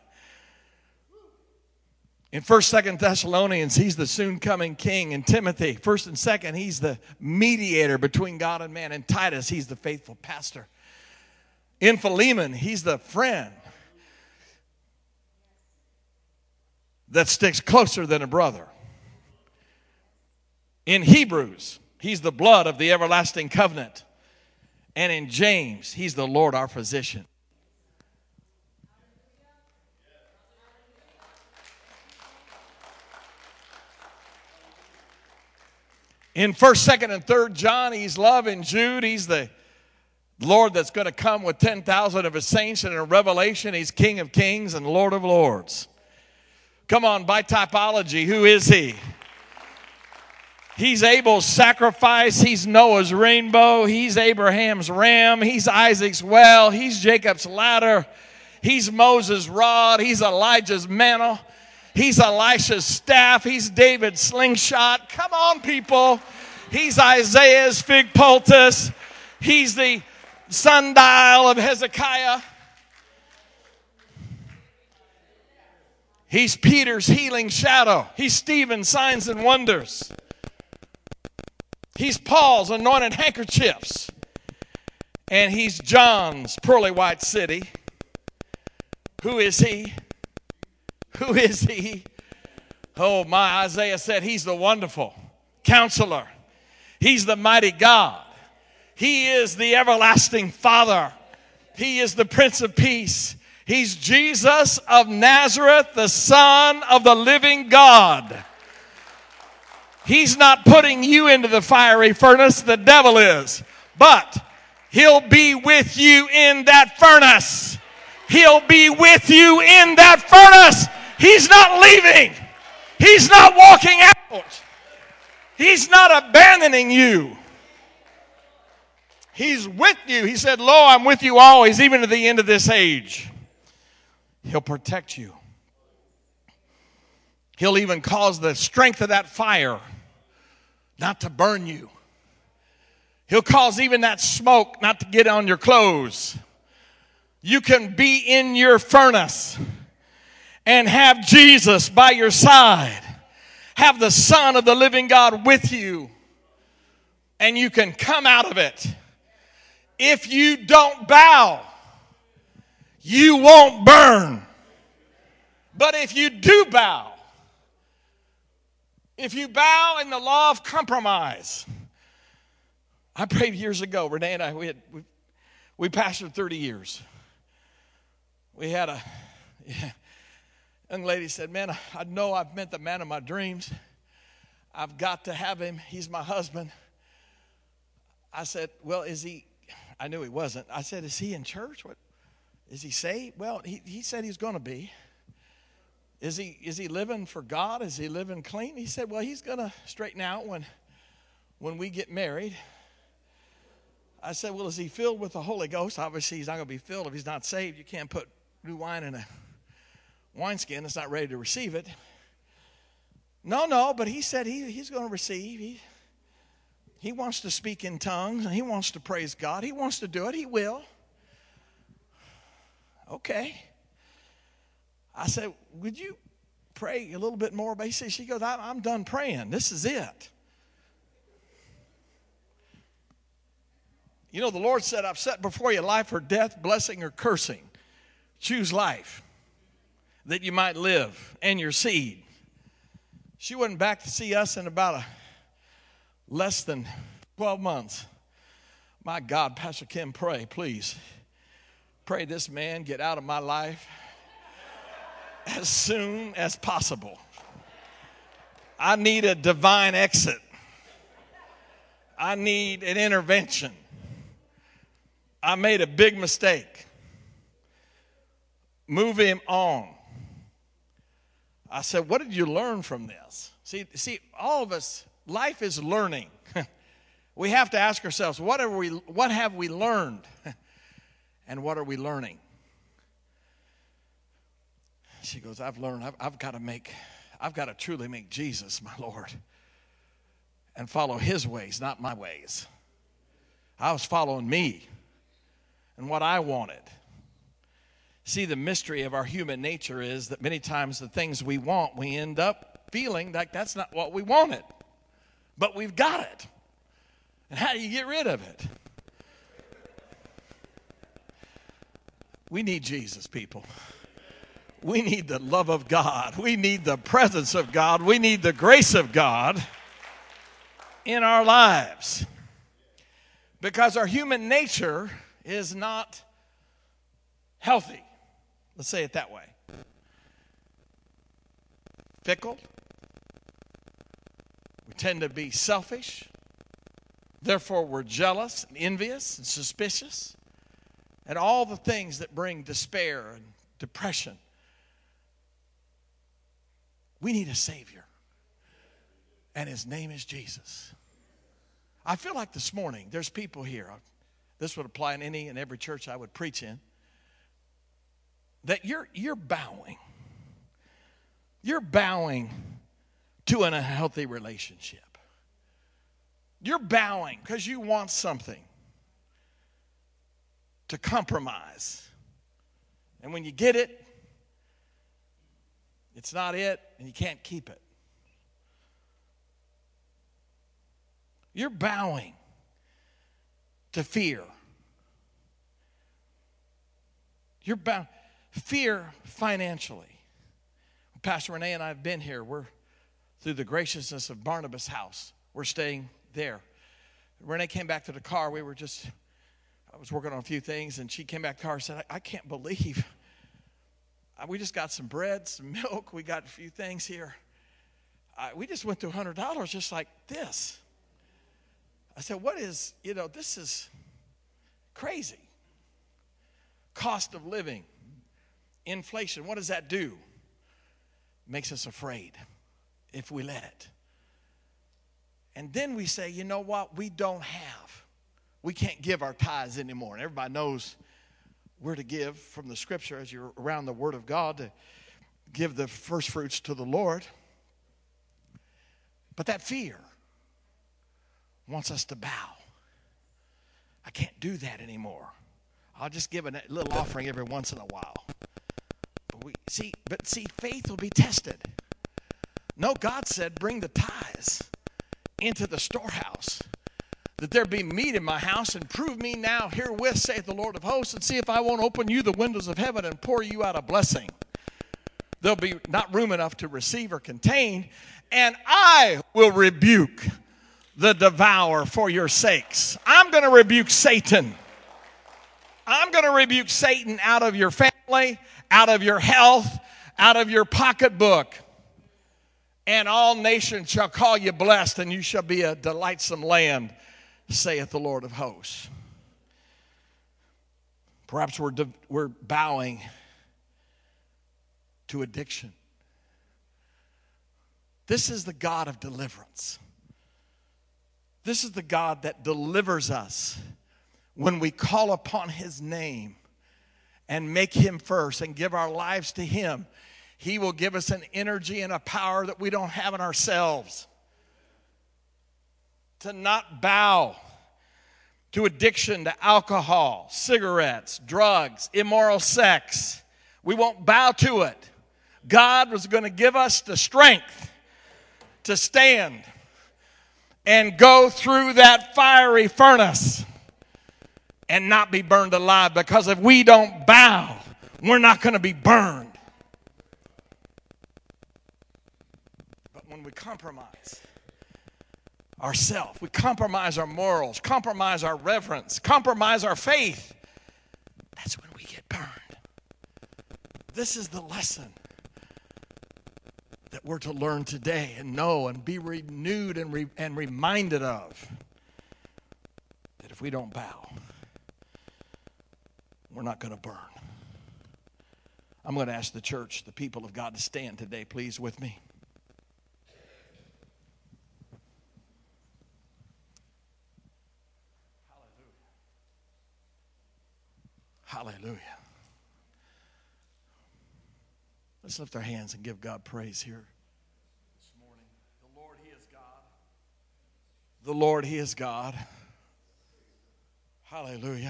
In 1st, 2nd Thessalonians, he's the soon-coming king. In Timothy, 1st and 2nd, he's the mediator between God and man. In Titus, he's the faithful pastor. In Philemon, he's the friend that sticks closer than a brother. In Hebrews, he's the blood of the everlasting covenant. And in James, he's the Lord our physician. In 1st, 2nd, and 3rd John, he's love. In Jude, he's the Lord that's going to come with 10,000 of his saints. And in Revelation, he's King of kings and Lord of lords. Come on, by typology, who is he? He's Abel's sacrifice. He's Noah's rainbow. He's Abraham's ram. He's Isaac's well. He's Jacob's ladder. He's Moses' rod. He's Elijah's mantle. He's Elisha's staff. He's David's slingshot. Come on, people. He's Isaiah's fig poultice. He's the sundial of Hezekiah. He's Peter's healing shadow. He's Stephen's signs and wonders. He's Paul's anointed handkerchiefs. And he's John's pearly white city. Who is he? Who is he? Oh my, Isaiah said he's the wonderful counselor. He's the mighty God. He is the everlasting Father. He is the Prince of Peace. He's Jesus of Nazareth, the Son of the living God. He's not putting you into the fiery furnace, the devil is. But he'll be with you in that furnace. He'll be with you in that furnace. He's not leaving. He's not walking out. He's not abandoning you. He's with you. He said, lo, I'm with you always, even to the end of this age. He'll protect you. He'll even cause the strength of that fire not to burn you. He'll cause even that smoke not to get on your clothes. You can be in your furnace and have Jesus by your side. Have the Son of the living God with you. And you can come out of it. If you don't bow, you won't burn. But if you do bow, if you bow in the law of compromise. I prayed years ago, Renee and I, we pastored 30 years. We had a young lady said, man, I know I've met the man of my dreams. I've got to have him. He's my husband. I said, well, is he? I knew he wasn't. I said, is he in church? What? Is he saved? Well, he said he's going to be. Is he living for God? Is he living clean? He said, well, he's going to straighten out when we get married. I said, well, is he filled with the Holy Ghost? Obviously, he's not going to be filled if he's not saved. You can't put new wine in a wineskin that's not ready to receive it. No, but he said he's going to receive. He wants to speak in tongues, and he wants to praise God. He wants to do it. He will. Okay. I said, would you pray a little bit more? Basically, she goes, I'm done praying. This is it. You know, the Lord said, I've set before you life or death, blessing or cursing. Choose life that you might live and your seed. She went back to see us in about less than 12 months. My God, Pastor Kim, pray, please. Pray this man get out of my life as soon as possible. I need a divine exit. I need an intervention. I made a big mistake. Move him on. I said, what did you learn from this? See, all of us, life is learning. We have to ask ourselves, what have we learned? And what are we learning? She goes, I've learned, I've got to truly make Jesus my Lord and follow his ways, not my ways. I was following me and what I wanted. See, the mystery of our human nature is that many times the things we want, we end up feeling like that's not what we wanted. But we've got it. And how do you get rid of it? We need Jesus, people. We need the love of God. We need the presence of God. We need the grace of God in our lives. Because our human nature is not healthy. Let's say it that way. Fickle. We tend to be selfish. Therefore, we're jealous and envious and suspicious. And all the things that bring despair and depression. We need a Savior. And His name is Jesus. I feel like this morning there's people here. This would apply in any and every church I would preach in. That you're bowing. You're bowing to an unhealthy relationship. You're bowing because you want something to compromise. And when you get it, it's not it, and you can't keep it. You're bowing to fear. You're bowing. Fear financially. Pastor Renee and I have been here. We're, through the graciousness of Barnabas House, we're staying there. Renee came back to the car. I was working on a few things, and she came back to the car and said, I can't believe we just got some bread, some milk. We got a few things here. We just went through $100 just like this. I said, this is crazy. Cost of living, inflation, what does that do? Makes us afraid if we let it. And then we say, you know what? We can't give our tithes anymore. And everybody knows we're to give from the Scripture as you're around the Word of God, to give the first fruits to the Lord. But that fear wants us to bow. I can't do that anymore. I'll just give a little offering every once in a while. But see, faith will be tested. No, God said, bring the tithes into the storehouse, that there be meat in my house, and prove me now herewith, saith the Lord of hosts, and see if I won't open you the windows of heaven and pour you out a blessing. There'll be not room enough to receive or contain, and I will rebuke the devourer for your sakes. I'm going to rebuke Satan. I'm going to rebuke Satan out of your family, out of your health, out of your pocketbook. And all nations shall call you blessed, and you shall be a delightsome land, saith the Lord of hosts. Perhaps we're bowing to addiction. This is the God of deliverance. This is the God that delivers us when we call upon His name and make Him first and give our lives to Him. He will give us an energy and a power that we don't have in ourselves. To not bow to addiction to alcohol, cigarettes, drugs, immoral sex. We won't bow to it. God was going to give us the strength to stand and go through that fiery furnace and not be burned alive. Because if we don't bow, we're not going to be burned. But when we compromise ourselves, we compromise our morals, compromise our reverence, compromise our faith, that's when we get burned. This is the lesson that we're to learn today and know and be renewed and reminded of. That if we don't bow, we're not going to burn. I'm going to ask the church, the people of God, to stand today, please, with me. Hallelujah. Let's lift our hands and give God praise here this morning. The Lord, He is God. The Lord, He is God. Hallelujah.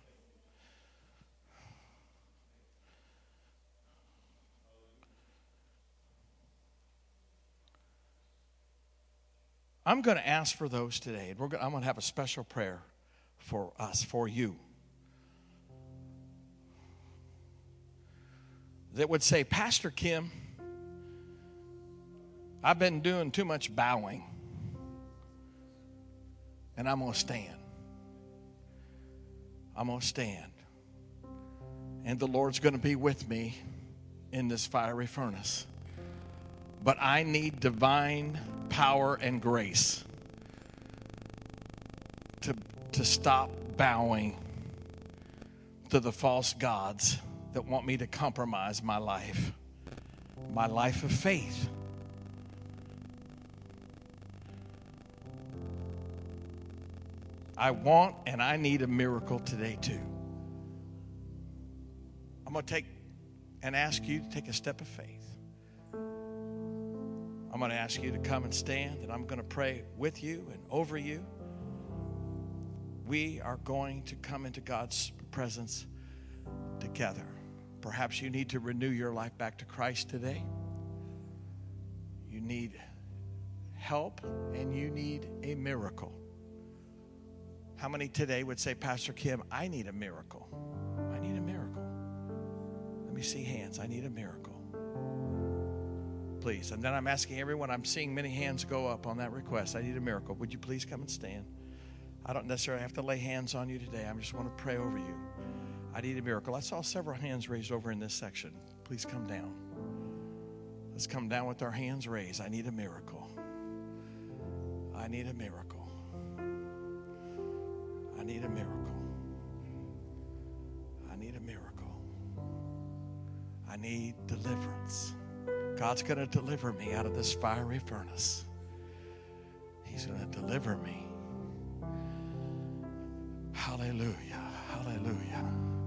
I'm going to ask for those today. I'm going to have a special prayer for us, for you, that would say, Pastor Kim, I've been doing too much bowing, and I'm going to stand. I'm going to stand. And the Lord's going to be with me in this fiery furnace. But I need divine power and grace to stop bowing to the false gods that want me to compromise my life of faith. I want and I need a miracle today too. I'm going to take and ask you to take a step of faith. I'm going to ask you to come and stand, and I'm going to pray with you and over you. We are going to come into God's presence together. Perhaps you need to renew your life back to Christ today. You need help, and you need a miracle. How many today would say, Pastor Kim, I need a miracle? I need a miracle. Let me see hands. I need a miracle. Please. And then I'm asking everyone, I'm seeing many hands go up on that request. I need a miracle. Would you please come and stand? I don't necessarily have to lay hands on you today. I just want to pray over you. I need a miracle. I saw several hands raised over in this section. Please come down. Let's come down with our hands raised. I need a miracle. I need a miracle. I need a miracle. I need a miracle. I need deliverance. God's going to deliver me out of this fiery furnace. He's going to deliver me. Hallelujah. Hallelujah.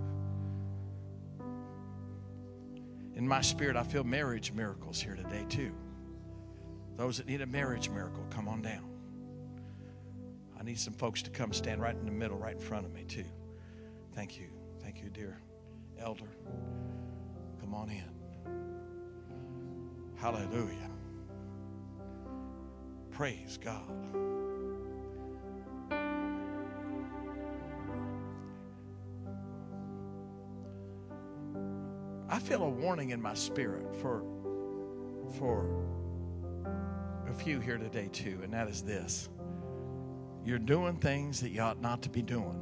In my spirit, I feel marriage miracles here today too. Those that need a marriage miracle, come on down. I need some folks to come stand right in the middle, right in front of me too. Thank you. Thank you, dear elder. Come on in. Hallelujah. Praise God. I feel a warning in my spirit for a few here today too, and that is this. You're doing things that you ought not to be doing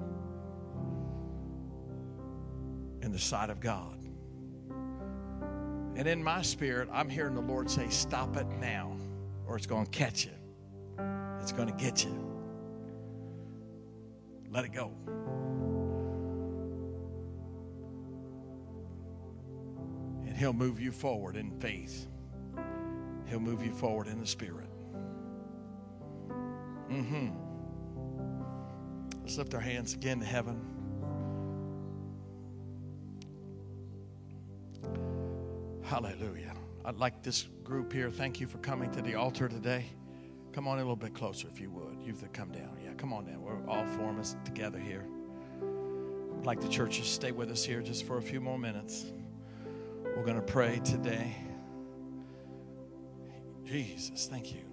in the sight of God. And in my spirit, I'm hearing the Lord say, stop it now, or it's going to catch you. It's going to get you. Let it go. And He'll move you forward in faith. He'll move you forward in the Spirit. Let's lift our hands again to heaven. Hallelujah. I'd like this group here, thank you for coming to the altar today. Come on a little bit closer if you would. You that come down. Yeah, come on down. We're all four of us together here. I'd like the church to stay with us here just for a few more minutes. We're going to pray today. Jesus, thank you.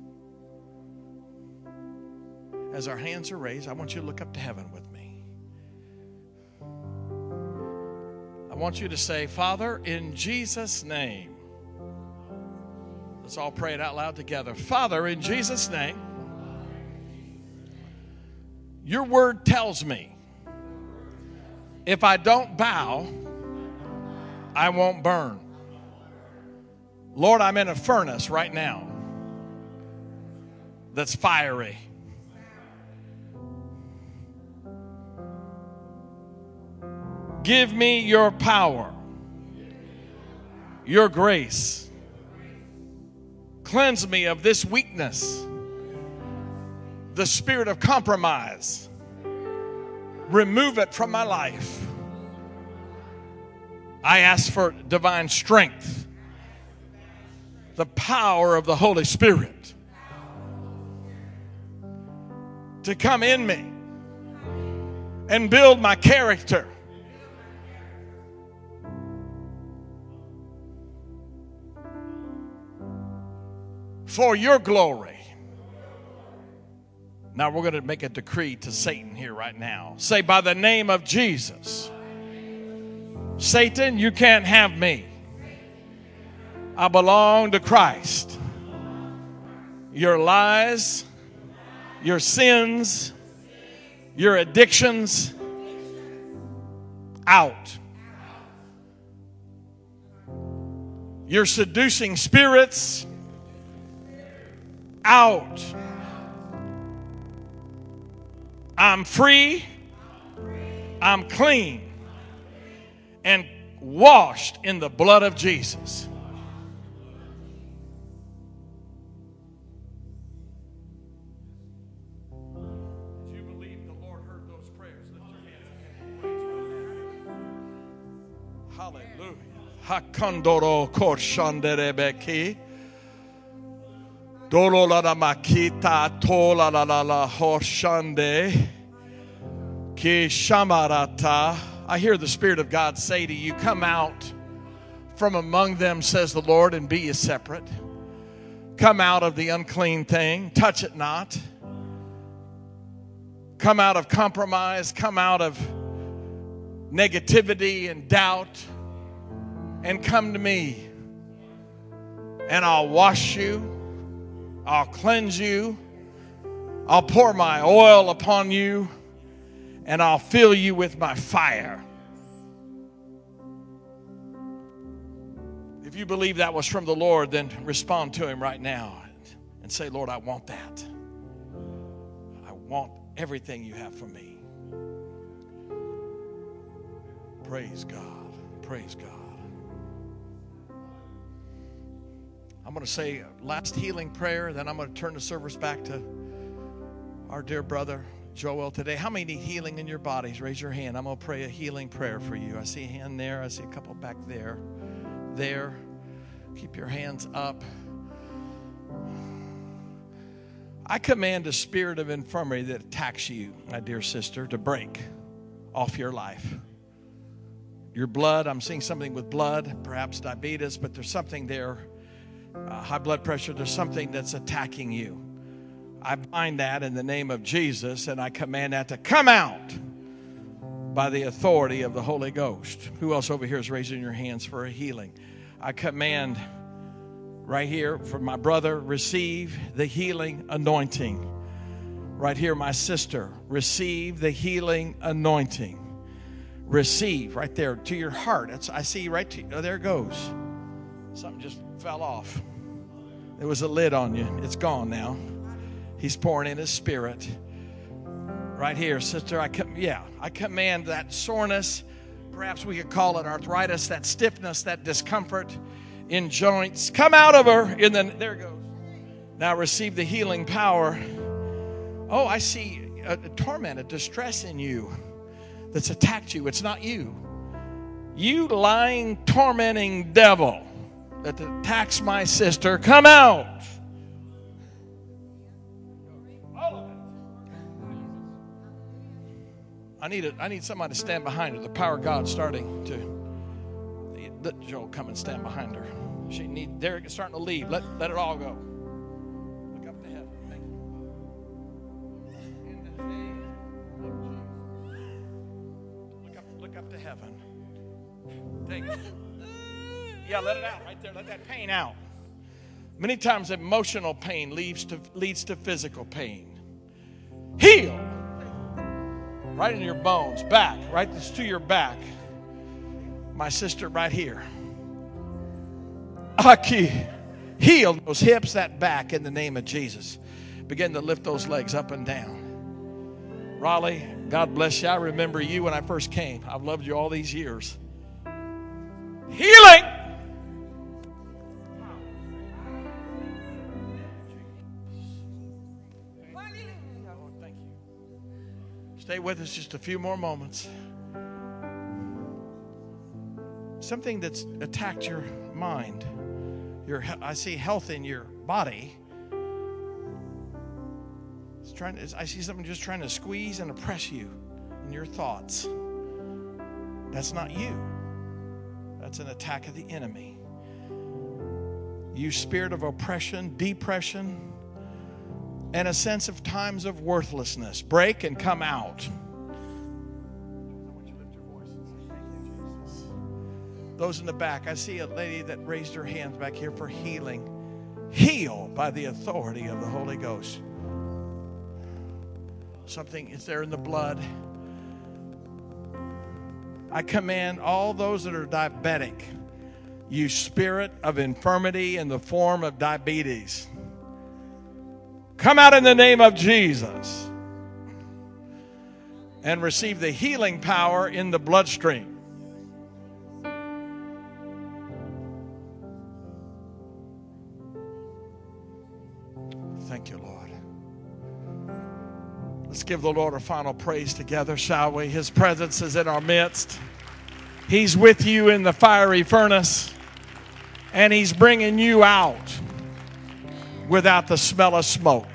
As our hands are raised, I want you to look up to heaven with me. I want you to say, Father, in Jesus' name. Let's all pray it out loud together. Father, in Jesus' name, your word tells me if I don't bow, I won't burn. Lord, I'm in a furnace right now that's fiery. Give me your power, your grace. Cleanse me of this weakness, the spirit of compromise. Remove it from my life. I ask for divine strength, the power of the Holy Spirit to come in me and build my character. For your glory. Now we're going to make a decree to Satan here right now. Say, by the name of Jesus, Satan, you can't have me. I belong to Christ. Your lies, your sins, your addictions, out. Your seducing spirits, out. I'm free, I'm clean, and washed in the blood of Jesus. Did you believe the Lord heard those prayers? Lift your hands and praise. Hallelujah. Hakandoro korshanderebeki. Dolo la la makita tola la la la horshande ki shamarata. I hear the Spirit of God say to you, come out from among them, says the Lord, and be ye separate. Come out of the unclean thing, touch it not. Come out of compromise, come out of negativity and doubt, and come to me, and I'll wash you. I'll cleanse you. I'll pour my oil upon you, and I'll fill you with my fire. If you believe that was from the Lord, then respond to him right now and say, Lord, I want that. I want everything you have for me. Praise God. Praise God. I'm going to say last healing prayer, then I'm going to turn the service back to our dear brother Joel today. How many need healing in your bodies? Raise your hand. I'm going to pray a healing prayer for you. I see a hand there. I see a couple back there. There. Keep your hands up. I command a spirit of infirmity that attacks you, my dear sister, to break off your life. Your blood, I'm seeing something with blood, perhaps diabetes, but there's something there. High blood pressure, there's something that's attacking you. I bind that in the name of Jesus, and I command that to come out by the authority of the Holy Ghost. Who else over here is raising your hands for a healing? I command right here for my brother, receive the healing anointing. Right here, my sister, receive the healing anointing. Receive right there to your heart. I see right to you. Oh, there it goes. Something just fell off. There was a lid on you. It's gone now. He's pouring in his spirit. Right here, sister, I command that soreness, perhaps we could call it arthritis, that stiffness, that discomfort in joints. Come out of her. There it goes. Now receive the healing power. Oh, I see a torment, a distress in you that's attacked you. It's not you. You lying, tormenting devil that attacks my sister, come out. All of it. I need somebody to stand behind her. The power of God's starting to. Let Joel come and stand behind her. Derek is starting to leave. Let it all go. Look up to heaven. Thank you. In the name of Jesus. Look up to heaven. Take it. Yeah, let it out right there. Let that pain out. Many times emotional pain leads to physical pain. Heal. Right in your bones, back, right to your back. My sister right here. Aki. Heal those hips, that back in the name of Jesus. Begin to lift those legs up and down. Raleigh, God bless you. I remember you when I first came. I've loved you all these years. Healing. Thank you. Stay with us just a few more moments. Something that's attacked your mind. I see health in your body. I see something just trying to squeeze and oppress you. and your thoughts. That's not you. That's an attack of the enemy. You spirit of oppression, depression, and a sense of times of worthlessness, break and come out. Those in the back, I see a lady that raised her hands back here for healing. Heal by the authority of the Holy Ghost. Something is there in the blood. I command all those that are diabetic, you spirit of infirmity in the form of diabetes, come out in the name of Jesus and receive the healing power in the bloodstream. Thank you, Lord. Let's give the Lord a final praise together, shall we? His presence is in our midst. He's with you in the fiery furnace, and He's bringing you out without the smell of smoke.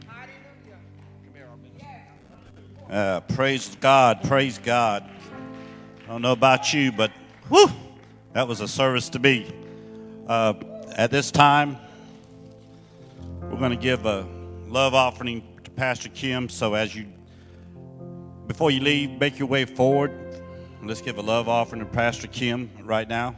Praise God, praise God. I don't know about you, but whew, that was a service to me. At this time, we're going to give a love offering to Pastor Kim. So before you leave, make your way forward. Let's give a love offering to Pastor Kim right now.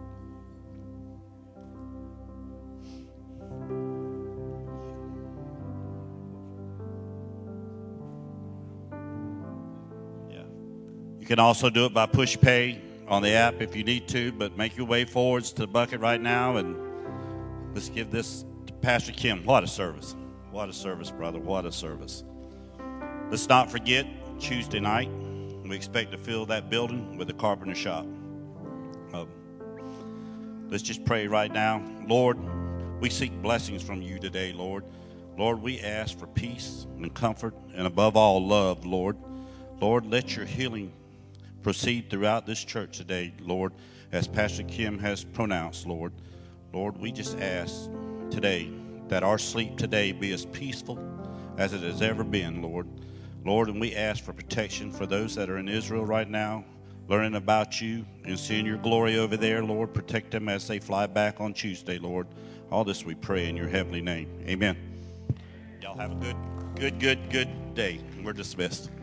Yeah. You can also do it by push pay on the app if you need to, but make your way forwards to the bucket right now, and let's give this to Pastor Kim. What a service. What a service, brother. What a service. Let's not forget Tuesday night. We expect to fill that building with a carpenter shop. Let's just pray right now. Lord, we seek blessings from you today, Lord. Lord, we ask for peace and comfort and above all love, Lord. Lord, let your healing proceed throughout this church today, Lord, as Pastor Kim has pronounced, Lord. Lord, we just ask today that our sleep today be as peaceful as it has ever been, Lord. Lord, and we ask for protection for those that are in Israel right now, learning about you and seeing your glory over there, Lord. Protect them as they fly back on Tuesday, Lord. All this we pray in your heavenly name. Amen. Y'all have a good day. We're dismissed.